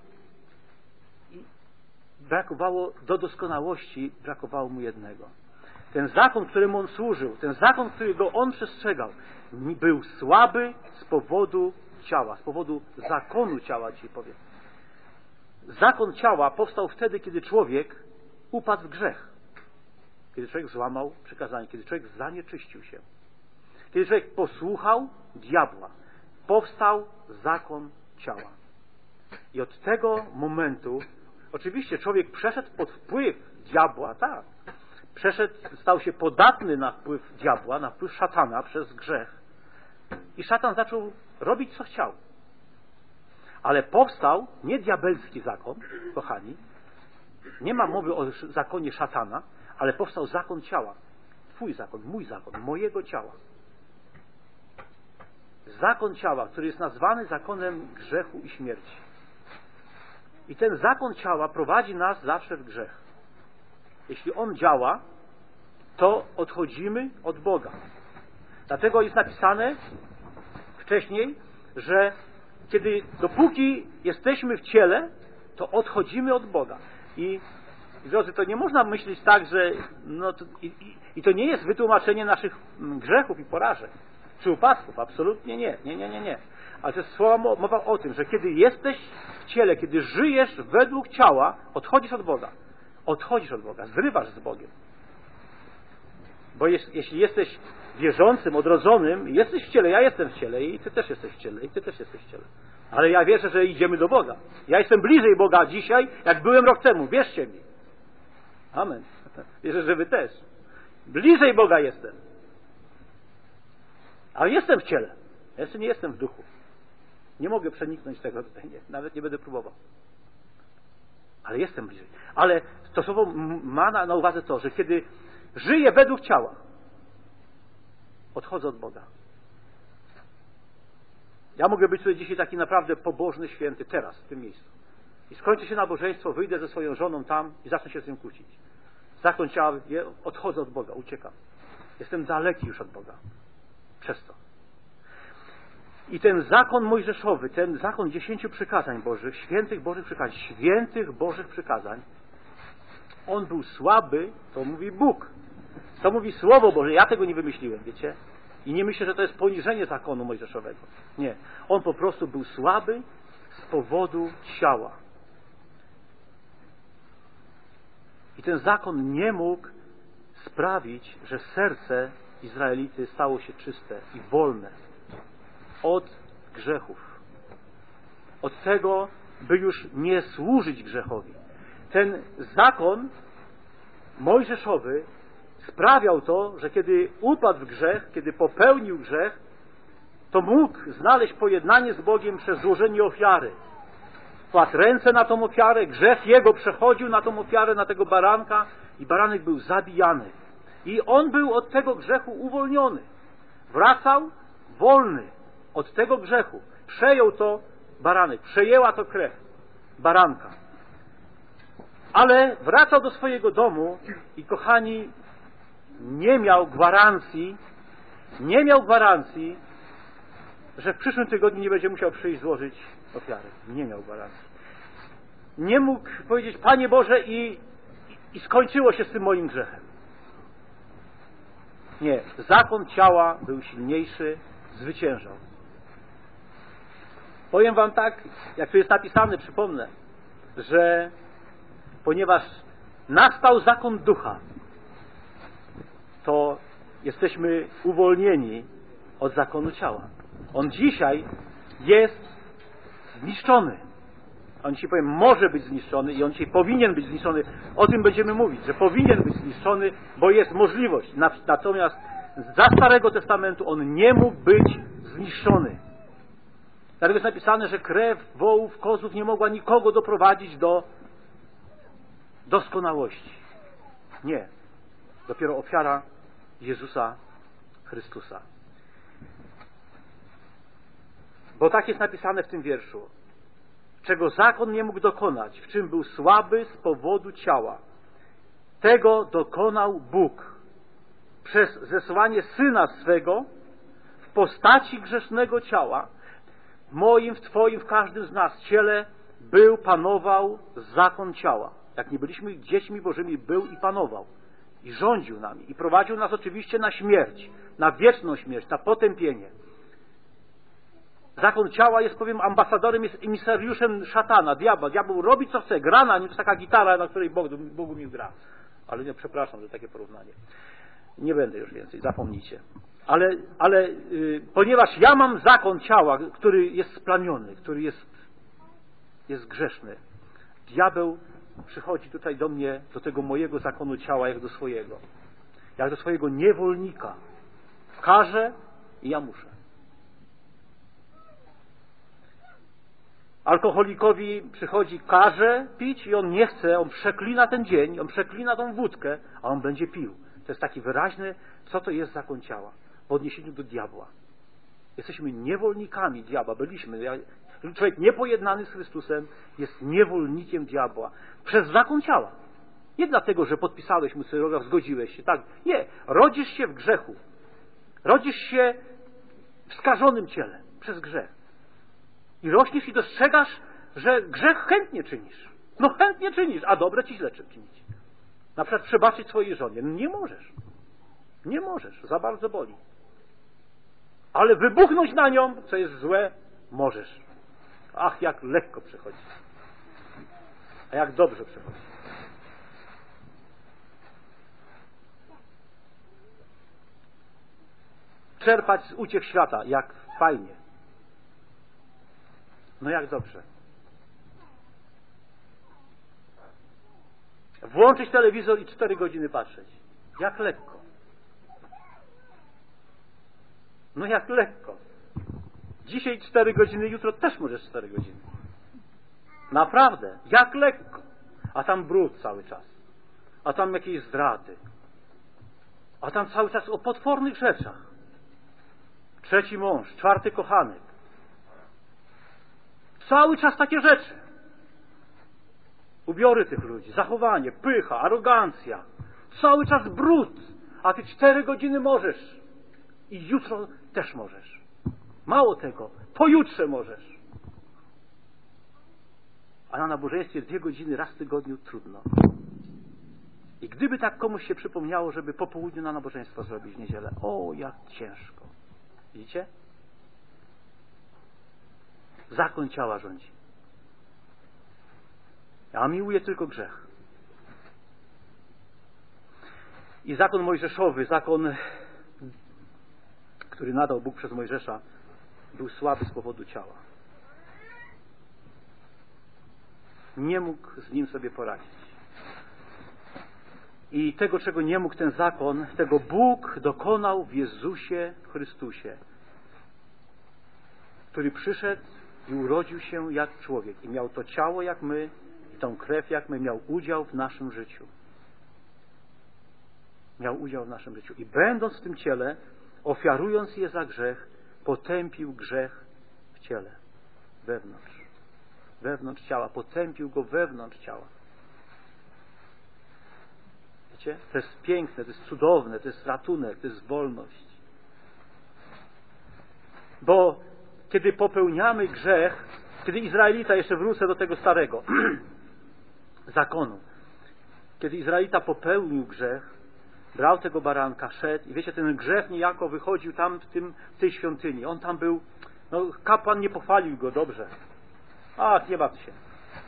brakowało do doskonałości, brakowało mu jednego. Ten zakon, któremu on służył, ten zakon, którego on przestrzegał, był słaby z powodu ciała, z powodu zakonu ciała, dzisiaj powiem. Zakon ciała powstał wtedy, kiedy człowiek upadł w grzech. Kiedy człowiek złamał przykazanie, kiedy człowiek zanieczyścił się. Kiedy człowiek posłuchał diabła. Powstał zakon ciała. I od tego momentu, oczywiście człowiek przeszedł pod wpływ diabła, tak. Stał się podatny na wpływ diabła, na wpływ szatana przez grzech. I szatan zaczął robić, co chciał. Ale powstał nie diabelski zakon, kochani. Nie ma mowy o zakonie szatana, ale powstał zakon ciała. Twój zakon, mój zakon, mojego ciała. Zakon ciała, który jest nazwany zakonem grzechu i śmierci. I ten zakon ciała prowadzi nas zawsze w grzech. Jeśli on działa, to odchodzimy od Boga. Dlatego jest napisane wcześniej, że dopóki jesteśmy w ciele, to odchodzimy od Boga. I drodzy, to nie można myśleć tak, że i to nie jest wytłumaczenie naszych grzechów i porażek, czy upadków. Absolutnie nie. Nie. Ale to jest mowa o tym, że kiedy jesteś w ciele, kiedy żyjesz według ciała, odchodzisz od Boga. Odchodzisz od Boga, zrywasz z Bogiem. Bo jeśli jesteś wierzącym, odrodzonym, jesteś w ciele, ja jestem w ciele i ty też jesteś w ciele, i ty też jesteś w ciele. Ale ja wierzę, że idziemy do Boga. Ja jestem bliżej Boga dzisiaj, jak byłem rok temu. Wierzcie mi. Amen. Wierzę, że wy też. Bliżej Boga jestem. Ale jestem w ciele. Ja jeszcze nie jestem w duchu. Nie mogę przeniknąć tego tutaj. Nie, nawet nie będę próbował. Ale jestem bliżej. Ale to słowo ma na uwadze to, że kiedy żyję według ciała, odchodzę od Boga. Ja mogę być tutaj dzisiaj taki naprawdę pobożny, święty, teraz, w tym miejscu. I skończy się nabożeństwo, wyjdę ze swoją żoną tam i zacznę się z tym kłócić. Zakon ciała, odchodzę od Boga, uciekam. Jestem daleki już od Boga. Przez to. I ten zakon mojżeszowy, ten zakon 10 przykazań Bożych, świętych Bożych przykazań, on był słaby, to mówi Bóg. To mówi Słowo Boże. Ja tego nie wymyśliłem, wiecie? I nie myślę, że to jest poniżenie zakonu mojżeszowego. Nie. On po prostu był słaby z powodu ciała. I ten zakon nie mógł sprawić, że serce Izraelity stało się czyste i wolne od grzechów. Od tego, by już nie służyć grzechowi. Ten zakon mojżeszowy sprawiał to, że kiedy upadł w grzech, kiedy popełnił grzech, to mógł znaleźć pojednanie z Bogiem przez złożenie ofiary. Kładł ręce na tą ofiarę, grzech jego przechodził na tą ofiarę, na tego baranka i baranek był zabijany. I on był od tego grzechu uwolniony. Wracał wolny od tego grzechu. Przejął to baranek, przejęła to krew baranka. Ale wracał do swojego domu i, kochani, nie miał gwarancji, że w przyszłym tygodniu nie będzie musiał przyjść złożyć ofiary. Nie miał gwarancji. Nie mógł powiedzieć: Panie Boże, i skończyło się z tym moim grzechem. Nie. Zakon ciała był silniejszy, zwyciężał. Powiem wam tak, jak tu jest napisane, przypomnę, że ponieważ nastał zakon ducha, to jesteśmy uwolnieni od zakonu ciała. On dzisiaj jest zniszczony. On dzisiaj, powiem, może być zniszczony i on dzisiaj powinien być zniszczony. O tym będziemy mówić, że powinien być zniszczony, bo jest możliwość. Natomiast za Starego Testamentu on nie mógł być zniszczony. Dlatego jest napisane, że krew wołów, kozłów nie mogła nikogo doprowadzić do doskonałości. Nie. Dopiero ofiara Jezusa Chrystusa. Bo tak jest napisane w tym wierszu. Czego zakon nie mógł dokonać, w czym był słaby z powodu ciała, tego dokonał Bóg przez zesłanie Syna swego w postaci grzesznego ciała. W moim, w twoim, w każdym z nas ciele panował zakon ciała. Jak nie byliśmy dziećmi Bożymi, był i panował. I rządził nami. I prowadził nas oczywiście na śmierć, na wieczną śmierć, na potępienie. Zakon ciała jest, powiem, ambasadorem, jest emisariuszem szatana, diabła. Diabeł robi co chce, gra na nim, to taka gitara, na której Bogu mi gra. Ale nie, przepraszam za takie porównanie. Nie będę już więcej, zapomnijcie. Ale ponieważ ja mam zakon ciała, który jest splamiony, który jest grzeszny, diabeł przychodzi tutaj do mnie, do tego mojego zakonu ciała, jak do swojego. Jak do swojego niewolnika. Każe i ja muszę. Alkoholikowi przychodzi, każe pić i on nie chce, on przeklina ten dzień, on przeklina tą wódkę, a on będzie pił. To jest taki wyraźny, co to jest zakon ciała w odniesieniu do diabła. Jesteśmy niewolnikami diabła, byliśmy. Człowiek niepojednany z Chrystusem jest niewolnikiem diabła przez zakon ciała. Nie dlatego, że podpisałeś mu syrogaf, zgodziłeś się, tak. Nie, rodzisz się w grzechu. Rodzisz się w skażonym ciele przez grzech. I rośniesz i dostrzegasz, że grzech chętnie czynisz. No chętnie czynisz, a dobre ci źle czynić. Na przykład przebaczyć swojej żonie. No nie możesz. Nie możesz, za bardzo boli. Ale wybuchnąć na nią, co jest złe, możesz. Ach, jak lekko przechodzi. A jak dobrze przechodzi. Czerpać z uciech świata, jak fajnie. No jak dobrze. Włączyć telewizor i 4 godziny patrzeć. Jak lekko. No jak lekko. Dzisiaj 4 godziny, jutro też możesz 4 godziny. Naprawdę. Jak lekko. A tam brud cały czas. A tam jakieś zdrady. A tam cały czas o potwornych rzeczach. 3. mąż, 4. kochanek. Cały czas takie rzeczy. Ubiory tych ludzi, zachowanie, pycha, arogancja. Cały czas brud. A ty 4 godziny możesz. I jutro też możesz. Mało tego, pojutrze możesz. A na nabożeństwie 2 godziny raz w tygodniu trudno. I gdyby tak komuś się przypomniało, żeby po południu na nabożeństwo zrobić w niedzielę, o, jak ciężko. Widzicie? Zakon ciała rządzi. A miłuje tylko grzech. I zakon mojżeszowy, zakon, który nadał Bóg przez Mojżesza, był słaby z powodu ciała. Nie mógł z nim sobie poradzić. I tego, czego nie mógł ten zakon, tego Bóg dokonał w Jezusie Chrystusie, który przyszedł i urodził się jak człowiek i miał to ciało jak my i tą krew jak my, miał udział w naszym życiu. Miał udział w naszym życiu. I będąc w tym ciele, ofiarując je za grzech, potępił grzech w ciele. Wewnątrz. Wewnątrz ciała. Potępił go wewnątrz ciała. Wiecie? To jest piękne, to jest cudowne, to jest ratunek, to jest wolność. Bo kiedy popełniamy grzech, kiedy Izraelita, jeszcze wrócę do tego starego zakonu, kiedy Izraelita popełnił grzech, brał tego baranka, szedł i wiecie, ten grzech niejako wychodził tam w tej świątyni. On tam był, no kapłan nie pochwalił go dobrze. Ach, nie baw się.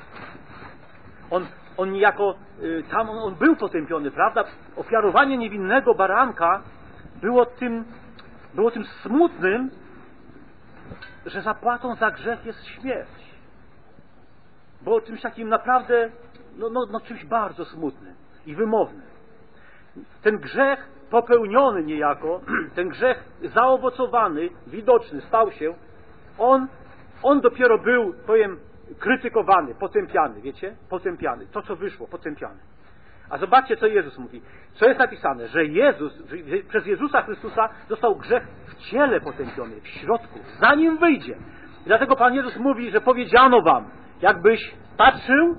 On niejako, tam on był potępiony, prawda? Ofiarowanie niewinnego baranka było tym smutnym, że zapłatą za grzech jest śmierć. Było czymś takim naprawdę, czymś bardzo smutnym i wymownym. Ten grzech popełniony niejako, ten grzech zaowocowany, widoczny, stał się, on dopiero był, powiem, krytykowany, potępiany, wiecie? Potępiany. To, co wyszło, potępiany. A zobaczcie, co Jezus mówi. Co jest napisane? Że przez Jezusa Chrystusa został grzech w ciele potępiony, w środku, zanim wyjdzie. I dlatego Pan Jezus mówi, że powiedziano wam, jakbyś patrzył,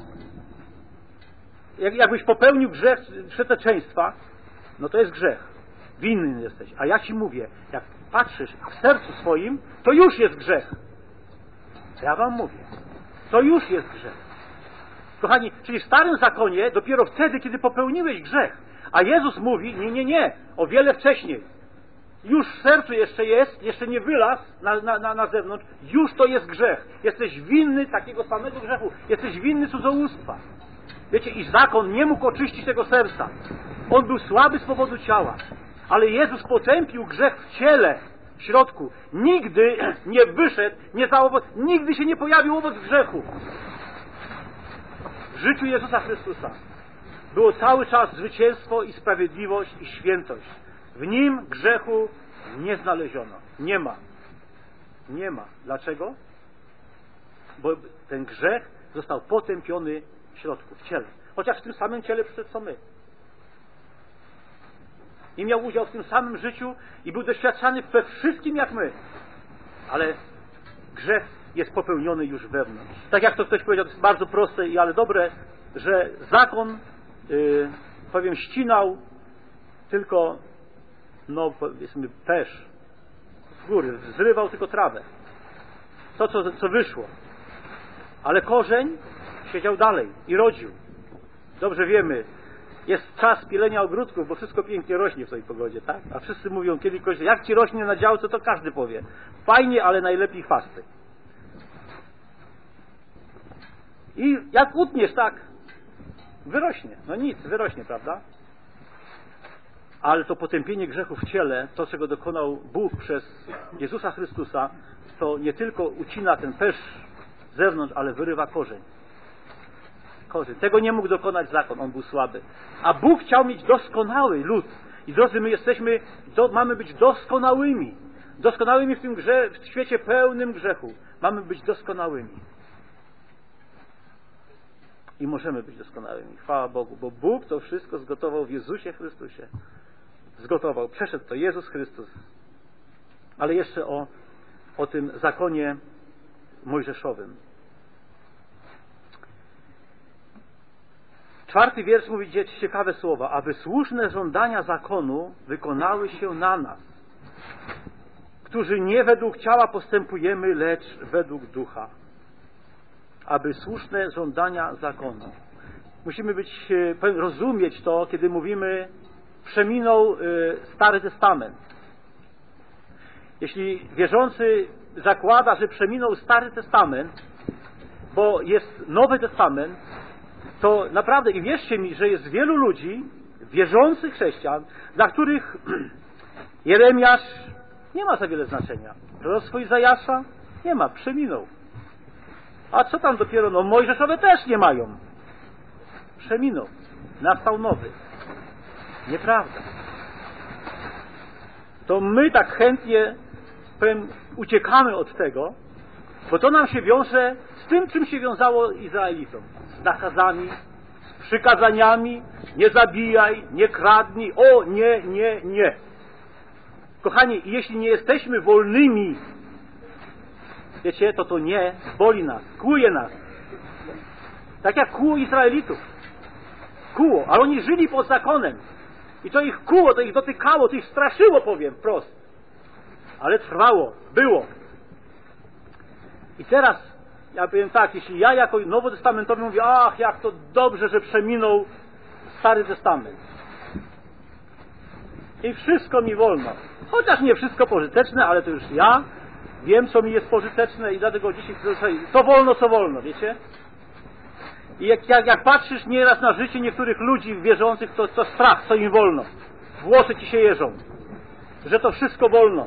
jakbyś popełnił grzech przeteczeństwa, no to jest grzech. Winny jesteś. A ja ci mówię, jak patrzysz w sercu swoim, to już jest grzech. Ja wam mówię. To już jest grzech. Kochani, czyli w Starym Zakonie dopiero wtedy, kiedy popełniłeś grzech. A Jezus mówi, nie, o wiele wcześniej. Już w sercu jeszcze jest, jeszcze nie wylazł na zewnątrz, już to jest grzech. Jesteś winny takiego samego grzechu. Jesteś winny cudzołóstwa. Wiecie, i zakon nie mógł oczyścić tego serca. On był słaby z powodu ciała. Ale Jezus potępił grzech w ciele, w środku. Nigdy nie wyszedł, nigdy się nie pojawił owoc grzechu. W życiu Jezusa Chrystusa było cały czas zwycięstwo i sprawiedliwość i świętość. W Nim grzechu nie znaleziono. Nie ma. Nie ma. Dlaczego? Bo ten grzech został potępiony w środku, w ciele. Chociaż w tym samym ciele przyszedł co my. I miał udział w tym samym życiu i był doświadczany we wszystkim jak my. Ale grzech jest popełniony już wewnątrz. Tak jak to ktoś powiedział, to jest bardzo proste, ale dobre, że zakon, powiem, ścinał tylko, powiedzmy, pesz z góry, zrywał tylko trawę. to co wyszło. Ale korzeń siedział dalej i rodził. Dobrze wiemy, jest czas pilenia ogródków, bo wszystko pięknie rośnie w tej pogodzie, tak? A wszyscy mówią, kiedy korzeń, jak ci rośnie na działce, to każdy powie. Fajnie, ale najlepiej chwasty. I jak utniesz, tak, wyrośnie. No nic, wyrośnie, prawda? Ale to potępienie grzechu w ciele, to czego dokonał Bóg przez Jezusa Chrystusa, to nie tylko ucina ten pesz z zewnątrz, ale wyrywa korzeń. Tego nie mógł dokonać zakon, on był słaby. A Bóg chciał mieć doskonały lud. I drodzy, my mamy być doskonałymi. Doskonałymi w tym w świecie pełnym grzechu. Mamy być doskonałymi. I możemy być doskonałymi. Chwała Bogu, bo Bóg to wszystko zgotował w Jezusie Chrystusie. Zgotował, przeszedł to Jezus Chrystus. Ale jeszcze o tym zakonie mojżeszowym. 4 wiersz mówi ciekawe słowa. Aby słuszne żądania zakonu wykonały się na nas, którzy nie według ciała postępujemy, lecz według ducha. Aby słuszne żądania zakonu. Musimy rozumieć to, kiedy mówimy, przeminął Stary Testament. Jeśli wierzący zakłada, że przeminął Stary Testament, bo jest Nowy Testament, to naprawdę, i wierzcie mi, że jest wielu ludzi, wierzących chrześcijan, dla których Jeremiasz nie ma za wiele znaczenia. Proroctwo Izajasza nie ma, przeminął. A co tam dopiero, no mojżeszowe też nie mają. Przeminął. Nastał nowy. Nieprawda. To my tak chętnie uciekamy od tego, bo to nam się wiąże z tym, czym się wiązało Izraelitom. Z nakazami, z przykazaniami, nie zabijaj, nie kradnij, o nie, nie, nie. Kochani, jeśli nie jesteśmy wolnymi, wiecie, to nie boli nas, kłuje nas. Tak jak kłuło Izraelitów. Kłuło, ale oni żyli pod zakonem. I to ich kłuło, to ich dotykało, to ich straszyło, powiem wprost. Ale trwało, było. I teraz, ja powiem tak, jeśli ja jako nowotestamentowy mówię, ach, jak to dobrze, że przeminął Stary Testament. I wszystko mi wolno. Chociaż nie wszystko pożyteczne, ale to już ja wiem, co mi jest pożyteczne i dlatego dzisiaj co wolno, wiecie? I jak patrzysz nieraz na życie niektórych ludzi wierzących, to strach, co im wolno. Włosy ci się jeżą. Że to wszystko wolno.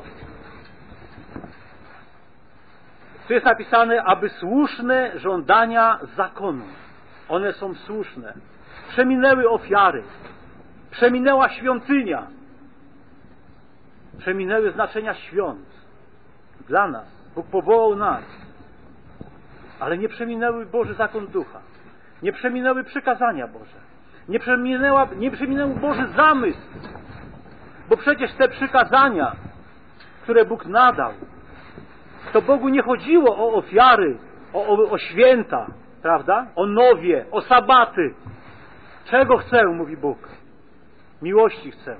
Tu jest napisane, aby słuszne żądania zakonu. One są słuszne. Przeminęły ofiary. Przeminęła świątynia. Przeminęły znaczenia świąt. Dla nas. Bóg powołał nas. Ale nie przeminęły Boży zakon ducha. Nie przeminęły przykazania Boże. Nie przeminął Boży zamysł. Bo przecież te przykazania, które Bóg nadał, to Bogu nie chodziło o ofiary, o święta, prawda? O nowie, o sabaty. Czego chcę, mówi Bóg? Miłości chcę.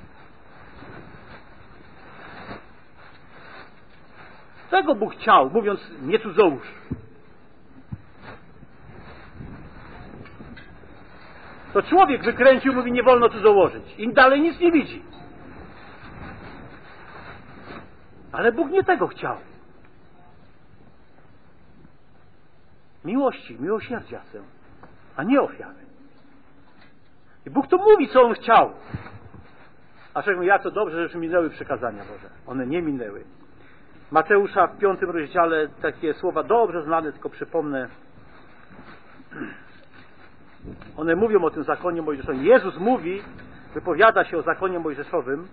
Tego Bóg chciał, mówiąc nie cudzołóż. To człowiek wykręcił, mówi nie wolno cudzołożyć. I dalej nic nie widzi. Ale Bóg nie tego chciał. Miłości, miłosierdzia chcę, a nie ofiary. I Bóg to mówi, co On chciał. A czego jak to dobrze, że minęły przykazania Boże. One nie minęły. Mateusza w 5 rozdziale takie słowa dobrze znane, tylko przypomnę. One mówią o tym zakonie mojżeszowym. Jezus mówi, wypowiada się o zakonie mojżeszowym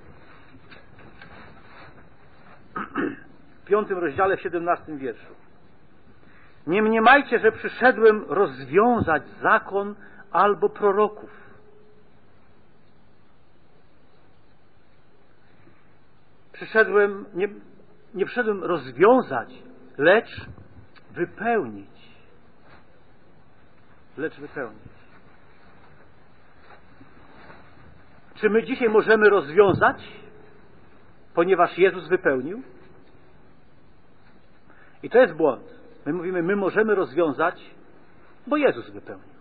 w 5 rozdziale, w 17 wierszu. Nie mniemajcie, że przyszedłem rozwiązać zakon albo proroków. Nie przyszedłem rozwiązać, lecz wypełnić. Czy my dzisiaj możemy rozwiązać, ponieważ Jezus wypełnił? I to jest błąd. My mówimy, my możemy rozwiązać, bo Jezus wypełnił.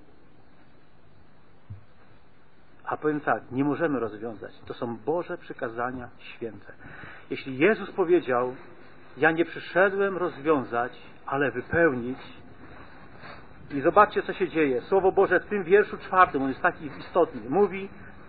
A powiem tak, nie możemy rozwiązać. To są Boże przykazania święte. Jeśli Jezus powiedział, ja nie przyszedłem rozwiązać, ale wypełnić. I zobaczcie, co się dzieje. Słowo Boże w tym wierszu 4, on jest taki istotny. Mówi,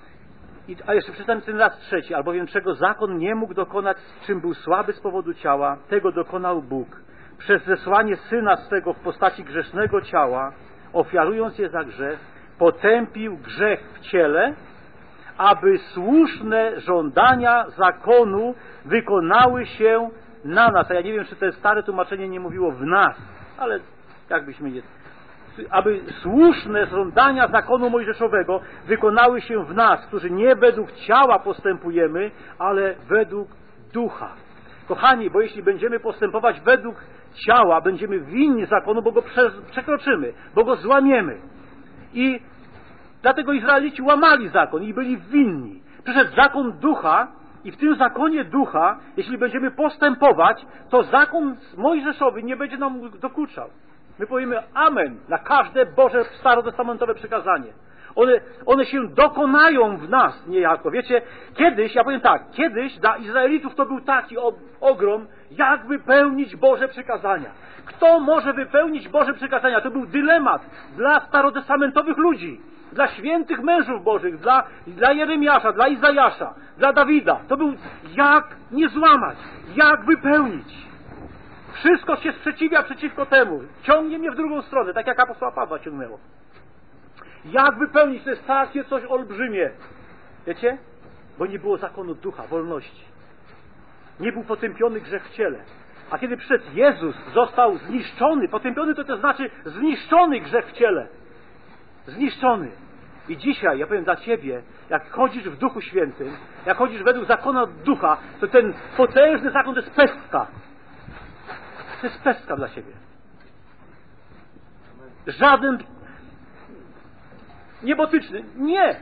a jeszcze przeczytam ten raz 3, albowiem czego zakon nie mógł dokonać, czym był słaby z powodu ciała, tego dokonał Bóg. Przez zesłanie Syna swego w postaci grzesznego ciała, ofiarując je za grzech, potępił grzech w ciele, aby słuszne żądania zakonu wykonały się na nas. A ja nie wiem, czy to stare tłumaczenie nie mówiło w nas, ale jakbyśmy nie... Aby słuszne żądania zakonu mojżeszowego wykonały się w nas, którzy nie według ciała postępujemy, ale według ducha. Kochani, bo jeśli będziemy postępować według ciała, będziemy winni zakonu, bo go przekroczymy, bo go złamiemy. I dlatego Izraelici łamali zakon i byli winni. Przyszedł zakon ducha i w tym zakonie ducha, jeśli będziemy postępować, to zakon mojżeszowy nie będzie nam dokuczał. My powiemy amen na każde Boże starotestamentowe przykazanie. One się dokonają w nas niejako. Wiecie, kiedyś, ja powiem tak, kiedyś dla Izraelitów to był taki ogrom, jak wypełnić Boże przykazania. Kto może wypełnić Boże przykazania? To był dylemat dla starotestamentowych ludzi, dla świętych mężów Bożych, dla Jeremiasza, dla Izajasza, dla Dawida. To był jak nie złamać, jak wypełnić. Wszystko się sprzeciwia przeciwko temu. Ciągnie mnie w drugą stronę, tak jak apostoła Pawła ciągnęło. Jak wypełnić? To jest takie coś olbrzymie. Wiecie? Bo nie było zakonu ducha, wolności. Nie był potępiony grzech w ciele. A kiedy przyszedł Jezus, został zniszczony. Potępiony to znaczy zniszczony grzech w ciele. Zniszczony. I dzisiaj, ja powiem dla Ciebie, jak chodzisz w Duchu Świętym, jak chodzisz według zakonu ducha, to ten potężny zakon to jest pestka. To jest pestka dla Ciebie. Żaden niebotyczny. Nie.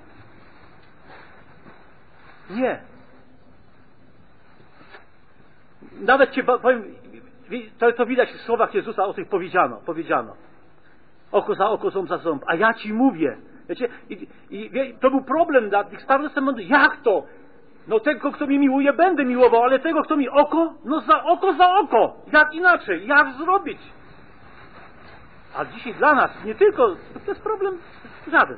Nie. Nawet Cię powiem, to widać w słowach Jezusa, o tych powiedziano. Oko za oko, ząb za ząb. A ja Ci mówię. Wiecie? To był problem dla tych starotestamentowych. Jak to? No tego, kto mnie miłuje, będę miłował, ale tego, kto mi oko, no za oko. Jak inaczej? Jak zrobić? A dzisiaj dla nas nie tylko, to jest problem żaden.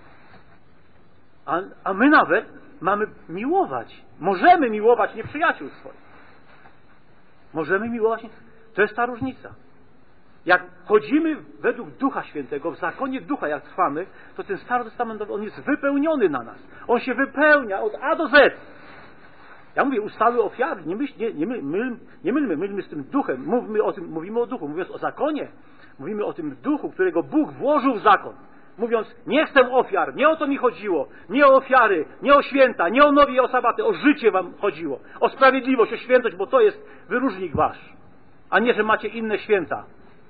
A my nawet mamy miłować. Możemy miłować nieprzyjaciół swoich. Możemy miłować. To jest ta różnica. Jak chodzimy według Ducha Świętego, w zakonie Ducha, jak trwamy, to ten Stary Testament, on jest wypełniony na nas. On się wypełnia od A do Z. Ja mówię, ustawy ofiary, nie mylmy z tym duchem. Mówimy o duchu. Mówiąc o zakonie, mówimy o tym duchu, którego Bóg włożył w zakon. Mówiąc, nie chcę ofiar, nie o to mi chodziło. Nie o ofiary, nie o święta, nie o nowi i o sabaty. O życie wam chodziło. O sprawiedliwość, o świętość, bo to jest wyróżnik wasz. A nie, że macie inne święta.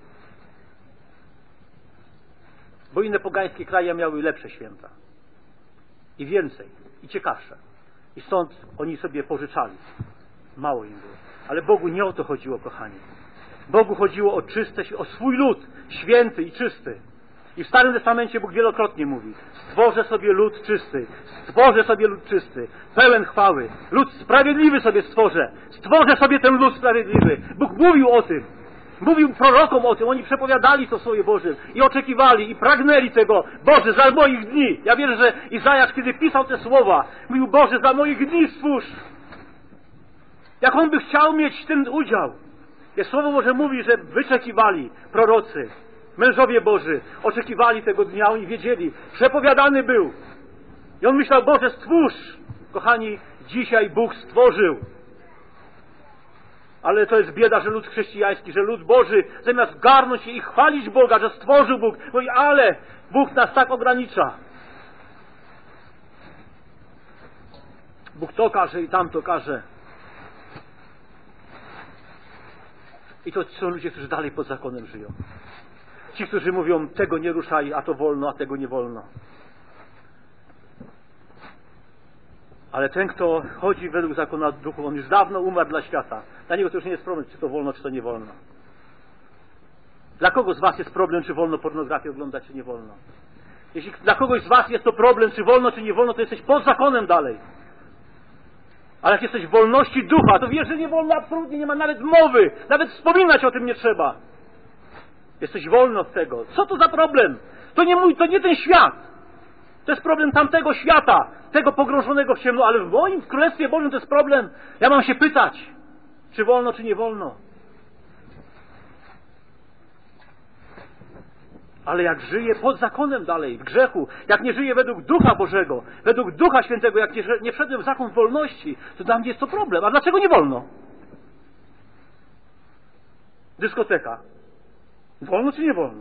Bo inne pogańskie kraje miały lepsze święta. I więcej. I ciekawsze. I stąd oni sobie pożyczali. Mało im było. Ale Bogu nie o to chodziło, kochani. Bogu chodziło o o swój lud, święty i czysty. I w Starym Testamencie Bóg wielokrotnie mówi: stworzę sobie lud czysty, pełen chwały. Lud sprawiedliwy sobie stworzę sobie ten lud sprawiedliwy. Bóg mówił o tym. Mówił prorokom o tym, oni przepowiadali to w Słowie Bożym i oczekiwali i pragnęli tego. Boże, za moich dni. Ja wierzę, że Izajasz, kiedy pisał te słowa, mówił: Boże, za moich dni stwórz. Jak on by chciał mieć ten udział. Jak Słowo Boże mówi, że wyczekiwali prorocy, mężowie Boży, oczekiwali tego dnia, oni wiedzieli, przepowiadany był. I on myślał: Boże, stwórz. Kochani, dzisiaj Bóg stworzył. Ale to jest bieda, że lud chrześcijański, że lud Boży, zamiast garnąć się i chwalić Boga, że stworzył Bóg, mówi: ale Bóg nas tak ogranicza. Bóg to każe i tamto każe. I to są ludzie, którzy dalej pod zakonem żyją. Ci, którzy mówią: tego nie ruszaj, a to wolno, a tego nie wolno. Ale ten, kto chodzi według zakonu duchu, on już dawno umarł dla świata. Dla niego to już nie jest problem, czy to wolno, czy to nie wolno. Dla kogo z was jest problem, czy wolno pornografię oglądać, czy nie wolno? Jeśli dla kogoś z was jest to problem, czy wolno, czy nie wolno, to jesteś pod zakonem dalej. Ale jak jesteś w wolności ducha, to wiesz, że nie wolno absolutnie, nie ma nawet mowy. Nawet wspominać o tym nie trzeba. Jesteś wolny od tego. Co to za problem? To nie ten świat. To jest problem tamtego świata, tego pogrążonego w ciemno, ale w moim, w Królestwie Bożym to jest problem. Ja mam się pytać, czy wolno, czy nie wolno. Ale jak żyję pod zakonem dalej, w grzechu, jak nie żyję według Ducha Bożego, według Ducha Świętego, jak nie wszedłem w zakon wolności, to dla mnie jest to problem. A dlaczego nie wolno? Dyskoteka. Wolno czy nie wolno?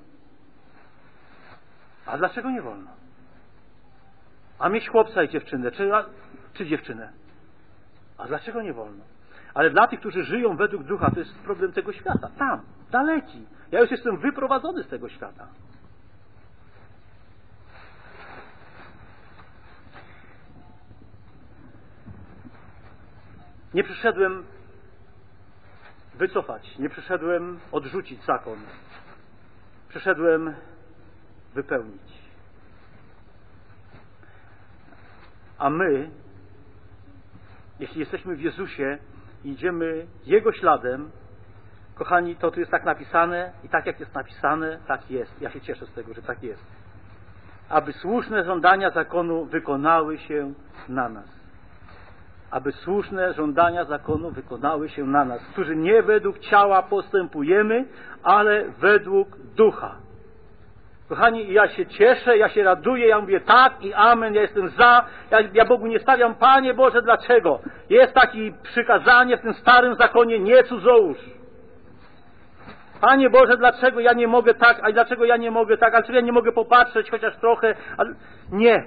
A dlaczego nie wolno? A mieć chłopca i dziewczynę, czy dziewczynę? A dlaczego nie wolno? Ale dla tych, którzy żyją według Ducha, to jest problem tego świata. Tam, daleki. Ja już jestem wyprowadzony z tego świata. Nie przyszedłem wycofać, nie przyszedłem odrzucić zakon. Przyszedłem wypełnić. A my, jeśli jesteśmy w Jezusie i idziemy Jego śladem, kochani, to tu jest tak napisane i tak jak jest napisane, tak jest. Ja się cieszę z tego, że tak jest. Aby słuszne żądania zakonu wykonały się na nas. Aby słuszne żądania zakonu wykonały się na nas, którzy nie według ciała postępujemy, ale według Ducha. Kochani, ja się cieszę, ja się raduję, ja mówię tak i amen, ja jestem za, ja Bogu nie stawiam, Panie Boże, dlaczego? Jest takie przykazanie w tym starym zakonie, nie cudzołóż. Panie Boże, dlaczego ja nie mogę tak, a dlaczego ja nie mogę tak, a dlaczego ja nie mogę popatrzeć chociaż trochę, ale nie.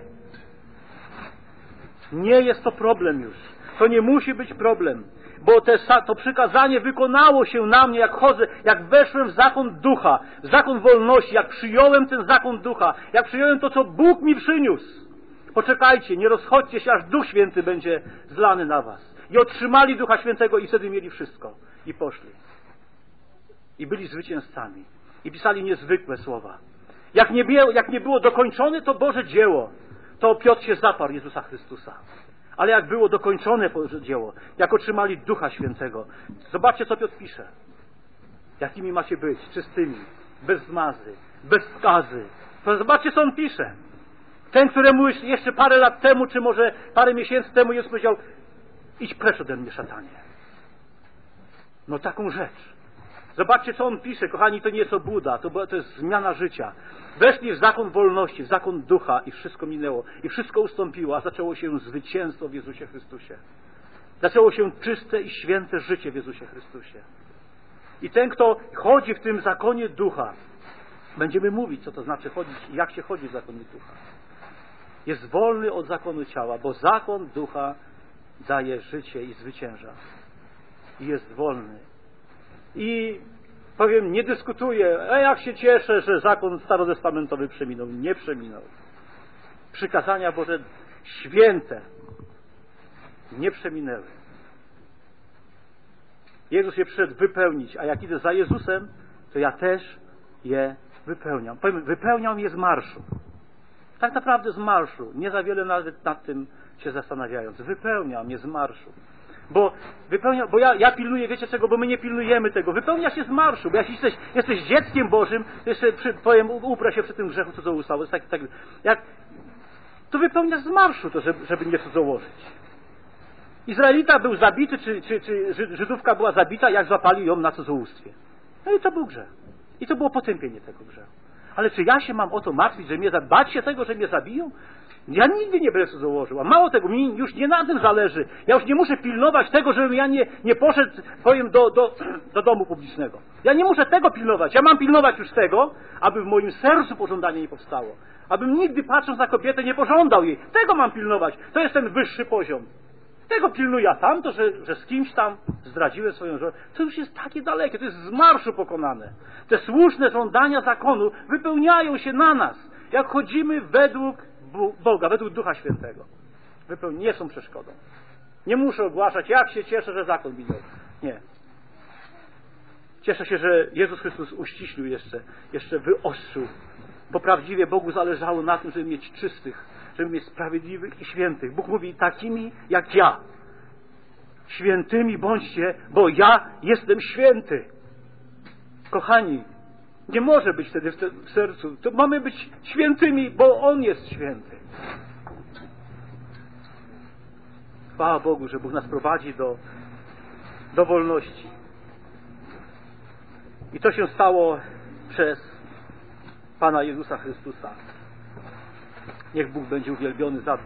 Nie jest to problem już. To nie musi być problem. Bo to przykazanie wykonało się na mnie, jak chodzę, jak weszłem w zakon ducha, w zakon wolności, jak przyjąłem ten zakon ducha, jak przyjąłem to, co Bóg mi przyniósł. Poczekajcie, nie rozchodźcie się, aż Duch Święty będzie zlany na was. I otrzymali Ducha Świętego i wtedy mieli wszystko. I poszli. I byli zwycięzcami. I pisali niezwykłe słowa. Jak nie było dokończone to Boże dzieło, to Piotr się zaparł Jezusa Chrystusa. Ale jak było dokończone Boże dzieło, jak otrzymali Ducha Świętego, zobaczcie, co Piotr pisze. Jakimi macie być? Czystymi, bez zmazy, bez skazy. Zobaczcie, co on pisze. Ten, któremu jeszcze parę lat temu, czy może parę miesięcy temu Jezus powiedział: idź precz ode mnie, szatanie. No taką rzecz. Zobaczcie, co on pisze. Kochani, to nie jest obłuda, to jest zmiana życia. Weszli w zakon wolności, w zakon ducha i wszystko minęło. I wszystko ustąpiło, a zaczęło się zwycięstwo w Jezusie Chrystusie. Zaczęło się czyste i święte życie w Jezusie Chrystusie. I ten, kto chodzi w tym zakonie ducha, będziemy mówić, co to znaczy chodzić i jak się chodzi w zakonie ducha. Jest wolny od zakonu ciała, bo zakon ducha daje życie i zwycięża. I jest wolny. I powiem, nie dyskutuję, jak się cieszę, że zakon starotestamentowy przeminął. Nie przeminął. Przykazania Boże święte nie przeminęły. Jezus je przyszedł wypełnić, a jak idę za Jezusem, to ja też je wypełniam. Powiem, wypełniam je z marszu. Tak naprawdę z marszu. Nie za wiele nawet nad tym się zastanawiając. Wypełniam je z marszu. Bo ja pilnuję, wiecie czego? Bo my nie pilnujemy tego. Wypełnia się z marszu. Bo jak jesteś dzieckiem Bożym, to jeszcze uprę się przy tym grzechu cudzołóstwa. To wypełniasz z marszu to, żeby nie cudzołożyć. Izraelita był zabity, czy Żydówka była zabita, jak złapali ją na cudzołóstwie. No i to był grzech. I to było potępienie tego grzechu. Ale czy ja się mam o to martwić, bać się tego, że mnie zabiją? Ja nigdy nie będę cudzołożył. A mało tego, mi już nie na tym zależy. Ja już nie muszę pilnować tego, żebym ja nie poszedł, powiem, do domu publicznego. Ja nie muszę tego pilnować. Ja mam pilnować już tego, aby w moim sercu pożądanie nie powstało. Abym nigdy, patrząc na kobietę, nie pożądał jej. Tego mam pilnować. To jest ten wyższy poziom. Tego pilnuję, a tamto, że z kimś tam zdradziłem swoją żonę. To już jest takie dalekie. To jest z marszu pokonane. Te słuszne żądania zakonu wypełniają się na nas, jak chodzimy według Boga, według Ducha Świętego. nie są przeszkodą. Nie muszę ogłaszać, jak się cieszę, że zakon minął. Nie. Cieszę się, że Jezus Chrystus uściślił jeszcze wyostrzył. Bo prawdziwie Bogu zależało na tym, żeby mieć czystych, żeby mieć sprawiedliwych i świętych. Bóg mówi, takimi jak ja. Świętymi bądźcie, bo ja jestem święty. Kochani, nie może być wtedy w sercu. To mamy być świętymi, bo On jest święty. Chwała Bogu, że Bóg nas prowadzi do wolności. I to się stało przez Pana Jezusa Chrystusa. Niech Bóg będzie uwielbiony za to,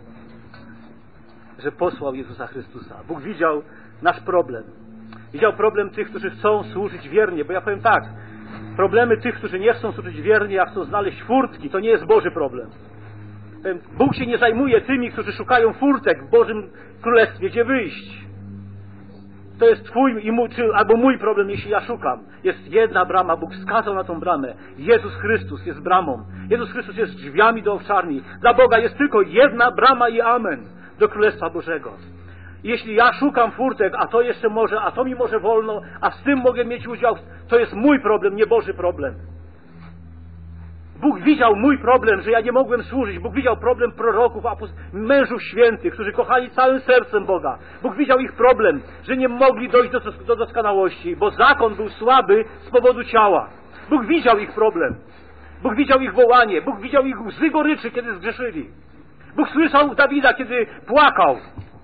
że posłał Jezusa Chrystusa. Bóg widział nasz problem. Widział problem tych, którzy chcą służyć wiernie. Bo ja powiem tak, problemy tych, którzy nie chcą służyć wiernie, a chcą znaleźć furtki, to nie jest Boży problem. Bóg się nie zajmuje tymi, którzy szukają furtek w Bożym Królestwie, gdzie wyjść. To jest twój i mój, albo mój problem, jeśli ja szukam. Jest jedna brama, Bóg wskazał na tą bramę. Jezus Chrystus jest bramą. Jezus Chrystus jest drzwiami do owczarni. Dla Boga jest tylko jedna brama i amen do Królestwa Bożego. I jeśli ja szukam furtek, a to jeszcze może, a to mi może wolno, a z tym mogę mieć udział, to jest mój problem, nie Boży problem. Bóg widział mój problem, że ja nie mogłem służyć. Bóg widział problem proroków, mężów świętych, którzy kochali całym sercem Boga. Bóg widział ich problem, że nie mogli dojść do doskonałości, bo zakon był słaby z powodu ciała. Bóg widział ich problem. Bóg widział ich wołanie. Bóg widział ich łzy goryczy, kiedy zgrzeszyli. Bóg słyszał Dawida, kiedy płakał,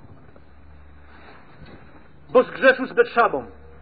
bo zgrzeszył z Betszabą.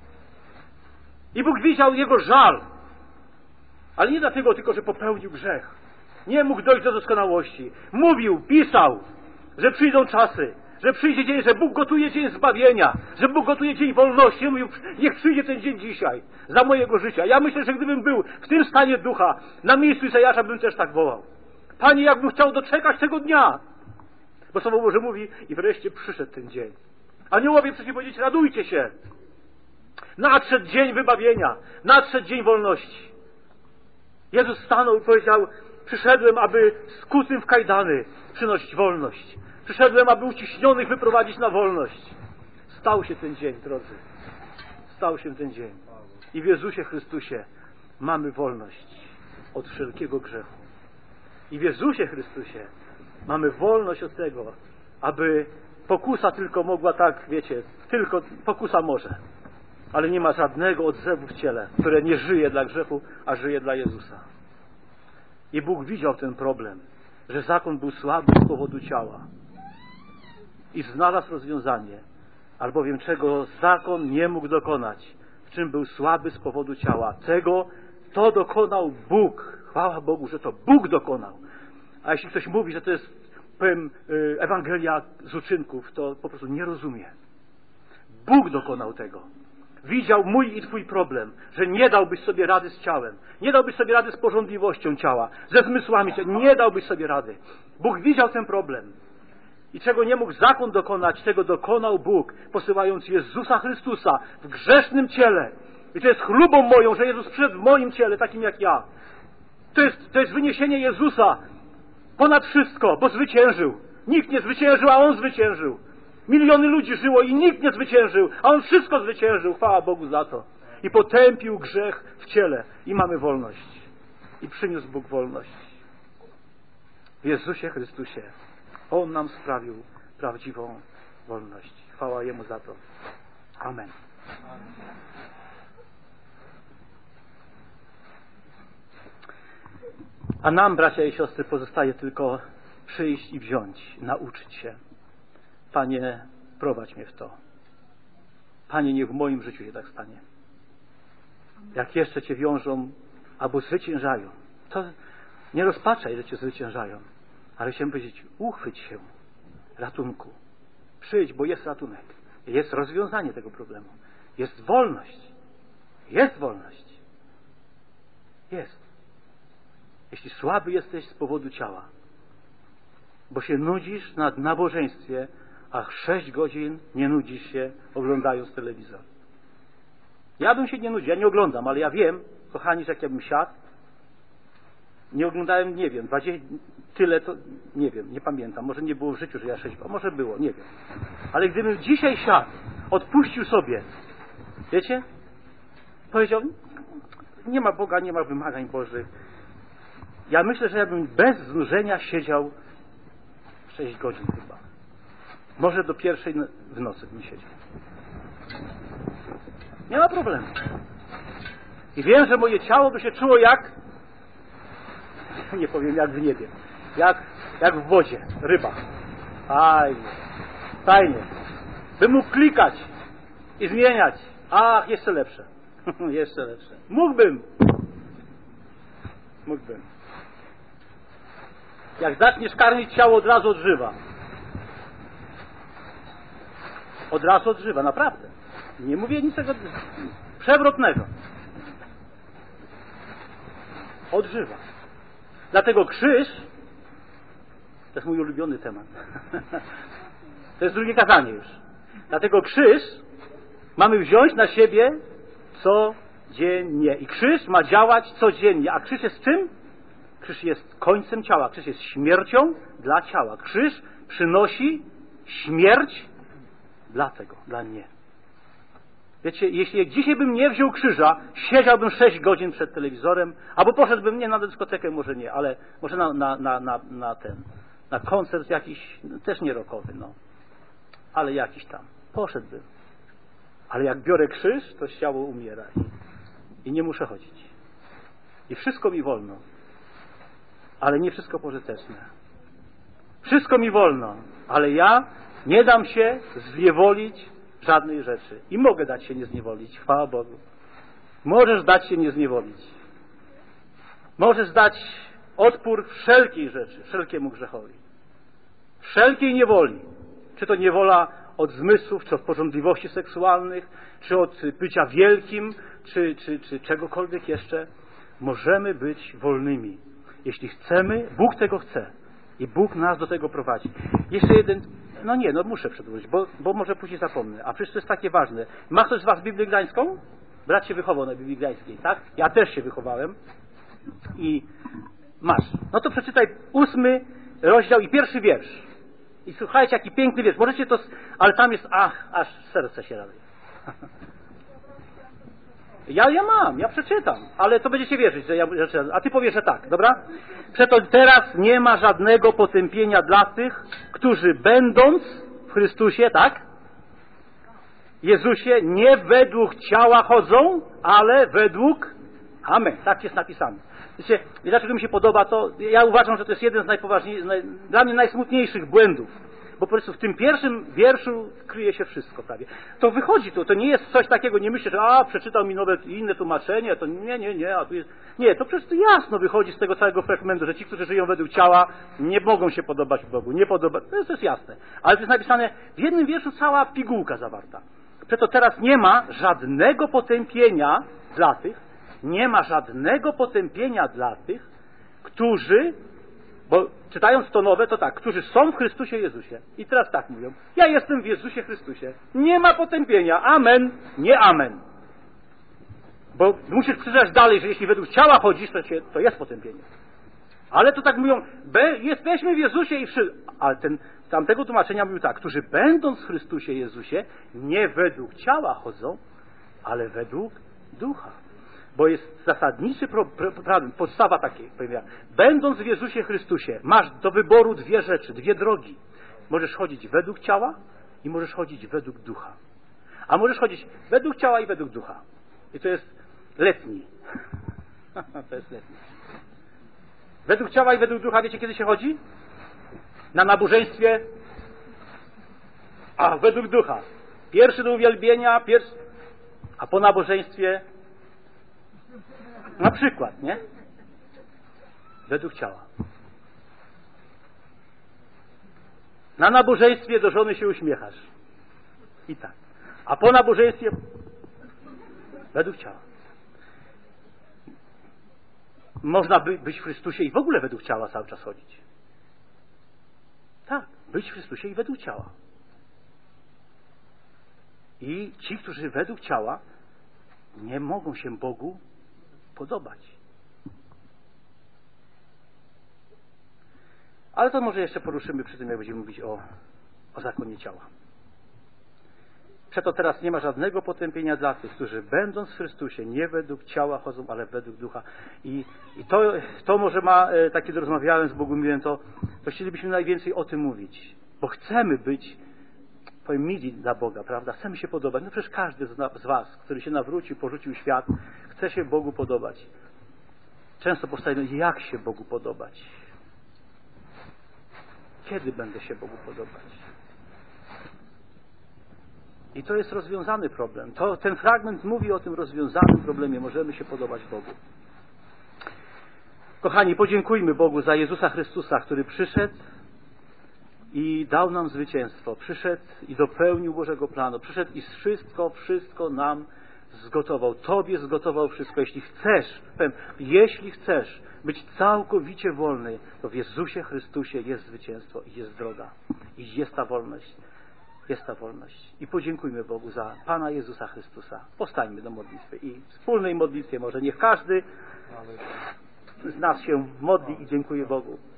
I Bóg widział jego żal. Ale nie dlatego tylko, że popełnił grzech. Nie mógł dojść do doskonałości. Mówił, pisał, że przyjdą czasy, że przyjdzie dzień, że Bóg gotuje dzień zbawienia, że Bóg gotuje dzień wolności. Mówił, niech przyjdzie ten dzień dzisiaj, za mojego życia. Ja myślę, że gdybym był w tym stanie ducha, na miejscu Izajasza, bym też tak wołał. Panie, jakbym chciał doczekać tego dnia. Bo Słowo Boże mówi, i wreszcie przyszedł ten dzień. Aniołowie przecież powiedzieć, radujcie się. Nadszedł dzień wybawienia, nadszedł dzień wolności. Jezus stanął i powiedział, przyszedłem, aby skutym w kajdany przynosić wolność. Przyszedłem, aby uciśnionych wyprowadzić na wolność. Stał się ten dzień, drodzy. Stał się ten dzień. I w Jezusie Chrystusie mamy wolność od wszelkiego grzechu. I w Jezusie Chrystusie mamy wolność od tego, aby pokusa tylko mogła tak, wiecie, tylko pokusa może. Ale nie ma żadnego odzewu w ciele, które nie żyje dla grzechu, a żyje dla Jezusa. I Bóg widział ten problem, że zakon był słaby z powodu ciała. I znalazł rozwiązanie, albowiem czego zakon nie mógł dokonać, w czym był słaby z powodu ciała. To dokonał Bóg. Chwała Bogu, że to Bóg dokonał. A jeśli ktoś mówi, że to jest, powiem, Ewangelia z uczynków, to po prostu nie rozumie. Bóg dokonał tego. Widział mój i twój problem, że nie dałbyś sobie rady z ciałem, nie dałbyś sobie rady z pożądliwością ciała, ze zmysłami ciała, nie dałbyś sobie rady. Bóg widział ten problem. I czego nie mógł zakon dokonać, tego dokonał Bóg, posyłając Jezusa Chrystusa w grzesznym ciele. I to jest chlubą moją, że Jezus przyszedł w moim ciele, takim jak ja. To jest wyniesienie Jezusa ponad wszystko, bo zwyciężył. Nikt nie zwyciężył, a On zwyciężył. Miliony ludzi żyło i nikt nie zwyciężył, a On wszystko zwyciężył. Chwała Bogu za to. I potępił grzech w ciele. I mamy wolność. I przyniósł Bóg wolność. W Jezusie Chrystusie. On nam sprawił prawdziwą wolność. Chwała Jemu za to. Amen. A nam, bracia i siostry, pozostaje tylko przyjść i wziąć, nauczyć się. Panie, prowadź mnie w to. Panie, niech w moim życiu się tak stanie. Jak jeszcze Cię wiążą albo zwyciężają, to nie rozpaczaj, że Cię zwyciężają, ale chciałem powiedzieć, uchwyć się ratunku. Przyjdź, bo jest ratunek. Jest rozwiązanie tego problemu. Jest wolność. Jest wolność. Jest. Jeśli słaby jesteś z powodu ciała, bo się nudzisz na nabożeństwie, a 6 godzin nie nudzisz się oglądając telewizor. Ja bym się nie nudził, ja nie oglądam, ale ja wiem, kochani, że jak ja bym siadł Nie oglądałem, nie wiem, 20, tyle to, nie wiem, nie pamiętam. Może nie było w życiu, że ja 6, a może było, nie wiem. Ale gdybym dzisiaj siadł, odpuścił sobie, wiecie, powiedział, nie ma Boga, nie ma wymagań Bożych. Ja myślę, że ja bym bez znużenia siedział 6 godzin chyba. Może do 1 w nocy bym siedział. Nie ma problemu. I wiem, że moje ciało by się czuło jak, nie powiem jak w niebie, jak w wodzie, ryba. Fajnie. Bym mógł klikać i zmieniać. Ach, jeszcze lepsze. Jeszcze lepsze. Mógłbym. Jak zaczniesz karmić ciało, od razu odżywa. Od razu odżywa, naprawdę. Nie mówię niczego przewrotnego. Odżywa. Dlatego krzyż, to jest mój ulubiony temat. To jest drugie kazanie już. Dlatego krzyż mamy wziąć na siebie codziennie. I krzyż ma działać codziennie. A krzyż jest czym? Krzyż jest końcem ciała. Krzyż jest śmiercią dla ciała. Krzyż przynosi śmierć dla mnie. Wiecie, jeśli dzisiaj bym nie wziął krzyża, siedziałbym 6 godzin przed telewizorem, albo poszedłbym nie na dyskotekę, może nie, ale może na koncert jakiś, też nie rockowy, no. Ale jakiś tam. Poszedłbym. Ale jak biorę krzyż, to ciało umiera i nie muszę chodzić. I wszystko mi wolno. Ale nie wszystko pożyteczne. Wszystko mi wolno, ale ja nie dam się zniewolić żadnej rzeczy. I mogę dać się nie zniewolić, chwała Bogu. Możesz dać się nie zniewolić. Możesz dać odpór wszelkiej rzeczy, wszelkiemu grzechowi. Wszelkiej niewoli. Czy to niewola od zmysłów, czy od pożądliwości seksualnych, czy od bycia wielkim, czy czegokolwiek jeszcze. Możemy być wolnymi. Jeśli chcemy, Bóg tego chce. I Bóg nas do tego prowadzi. Jeszcze jeden, muszę przedłużyć, bo może później zapomnę. A przecież to jest takie ważne. Ma ktoś z was Biblię Gdańską? Brat się wychował na Biblii Gdańskiej, tak? Ja też się wychowałem. I masz. No to przeczytaj 8 rozdział i 1 wiersz. I słuchajcie, jaki piękny wiersz. Możecie to, ale tam jest, aż serce się raduje. Ja przeczytam, ale to będziecie wierzyć, że ja przeczytam. A ty powiesz, że tak, dobra? Przeto teraz nie ma żadnego potępienia dla tych, którzy będąc w Chrystusie, tak? Jezusie, nie według ciała chodzą, ale według... Amen, tak jest napisane. Wiecie, i dlaczego mi się podoba to? Ja uważam, że to jest jeden z najpoważniejszych, dla mnie najsmutniejszych błędów. Bo po prostu w tym 1 wierszu kryje się wszystko prawie. To wychodzi to nie jest coś takiego, nie myślę, że przeczytał mi nowe inne tłumaczenie, to nie, a tu jest... Nie, to przecież to jasno wychodzi z tego całego fragmentu, że ci, którzy żyją według ciała, nie mogą się podobać Bogu, to jest jasne. Ale to jest napisane w jednym wierszu cała pigułka zawarta. Przeto teraz nie ma żadnego potępienia dla tych, którzy, bo czytając to nowe, to tak, którzy są w Chrystusie Jezusie. I teraz tak mówią, ja jestem w Jezusie Chrystusie. Nie ma potępienia. Amen, nie amen. Bo musisz przeczytać dalej, że jeśli według ciała chodzisz, to jest potępienie. Ale to tak mówią, jesteśmy w Jezusie i ale tamtego tłumaczenia mówił tak, którzy będąc w Chrystusie Jezusie, nie według ciała chodzą, ale według ducha. Bo jest zasadniczy podstawa takiej, powiem, będąc w Jezusie Chrystusie, masz do wyboru 2 rzeczy, 2 drogi. Możesz chodzić według ciała i możesz chodzić według ducha. A możesz chodzić według ciała i według ducha. I to jest letni. To jest letni. Według ciała i według ducha, wiecie kiedy się chodzi? Na nabożeństwie. Według ducha. Pierwszy do uwielbienia, a po nabożeństwie na przykład, nie? Według ciała. Na nabożeństwie do żony się uśmiechasz. I tak. A po nabożeństwie według ciała. Można być w Chrystusie i w ogóle według ciała cały czas chodzić. Tak, być w Chrystusie i według ciała. I ci, którzy według ciała nie mogą się Bogu podobać. Ale to może jeszcze poruszymy przy tym, jak będziemy mówić o zakonie ciała. Przeto teraz nie ma żadnego potępienia dla tych, którzy będąc w Chrystusie nie według ciała chodzą, ale według ducha. I to może ma, tak kiedy rozmawiałem z Bogumiłem, to chcielibyśmy najwięcej o tym mówić. Bo chcemy być, mili dla Boga, prawda? Chcemy się podobać. No przecież każdy z was, który się nawrócił, porzucił świat, chce się Bogu podobać. Często powstaje, jak się Bogu podobać? Kiedy będę się Bogu podobać? I to jest rozwiązany problem. Ten fragment mówi o tym rozwiązanym problemie. Możemy się podobać Bogu. Kochani, podziękujmy Bogu za Jezusa Chrystusa, który przyszedł i dał nam zwycięstwo. Przyszedł i dopełnił Bożego planu. Przyszedł i wszystko nam zgotował. Tobie zgotował wszystko. Jeśli chcesz być całkowicie wolny, to w Jezusie Chrystusie jest zwycięstwo i jest droga. I jest ta wolność. Jest ta wolność. I podziękujmy Bogu za Pana Jezusa Chrystusa. Powstańmy do modlitwy i w wspólnej modlitwie może niech każdy z nas się modli i dziękuję Bogu.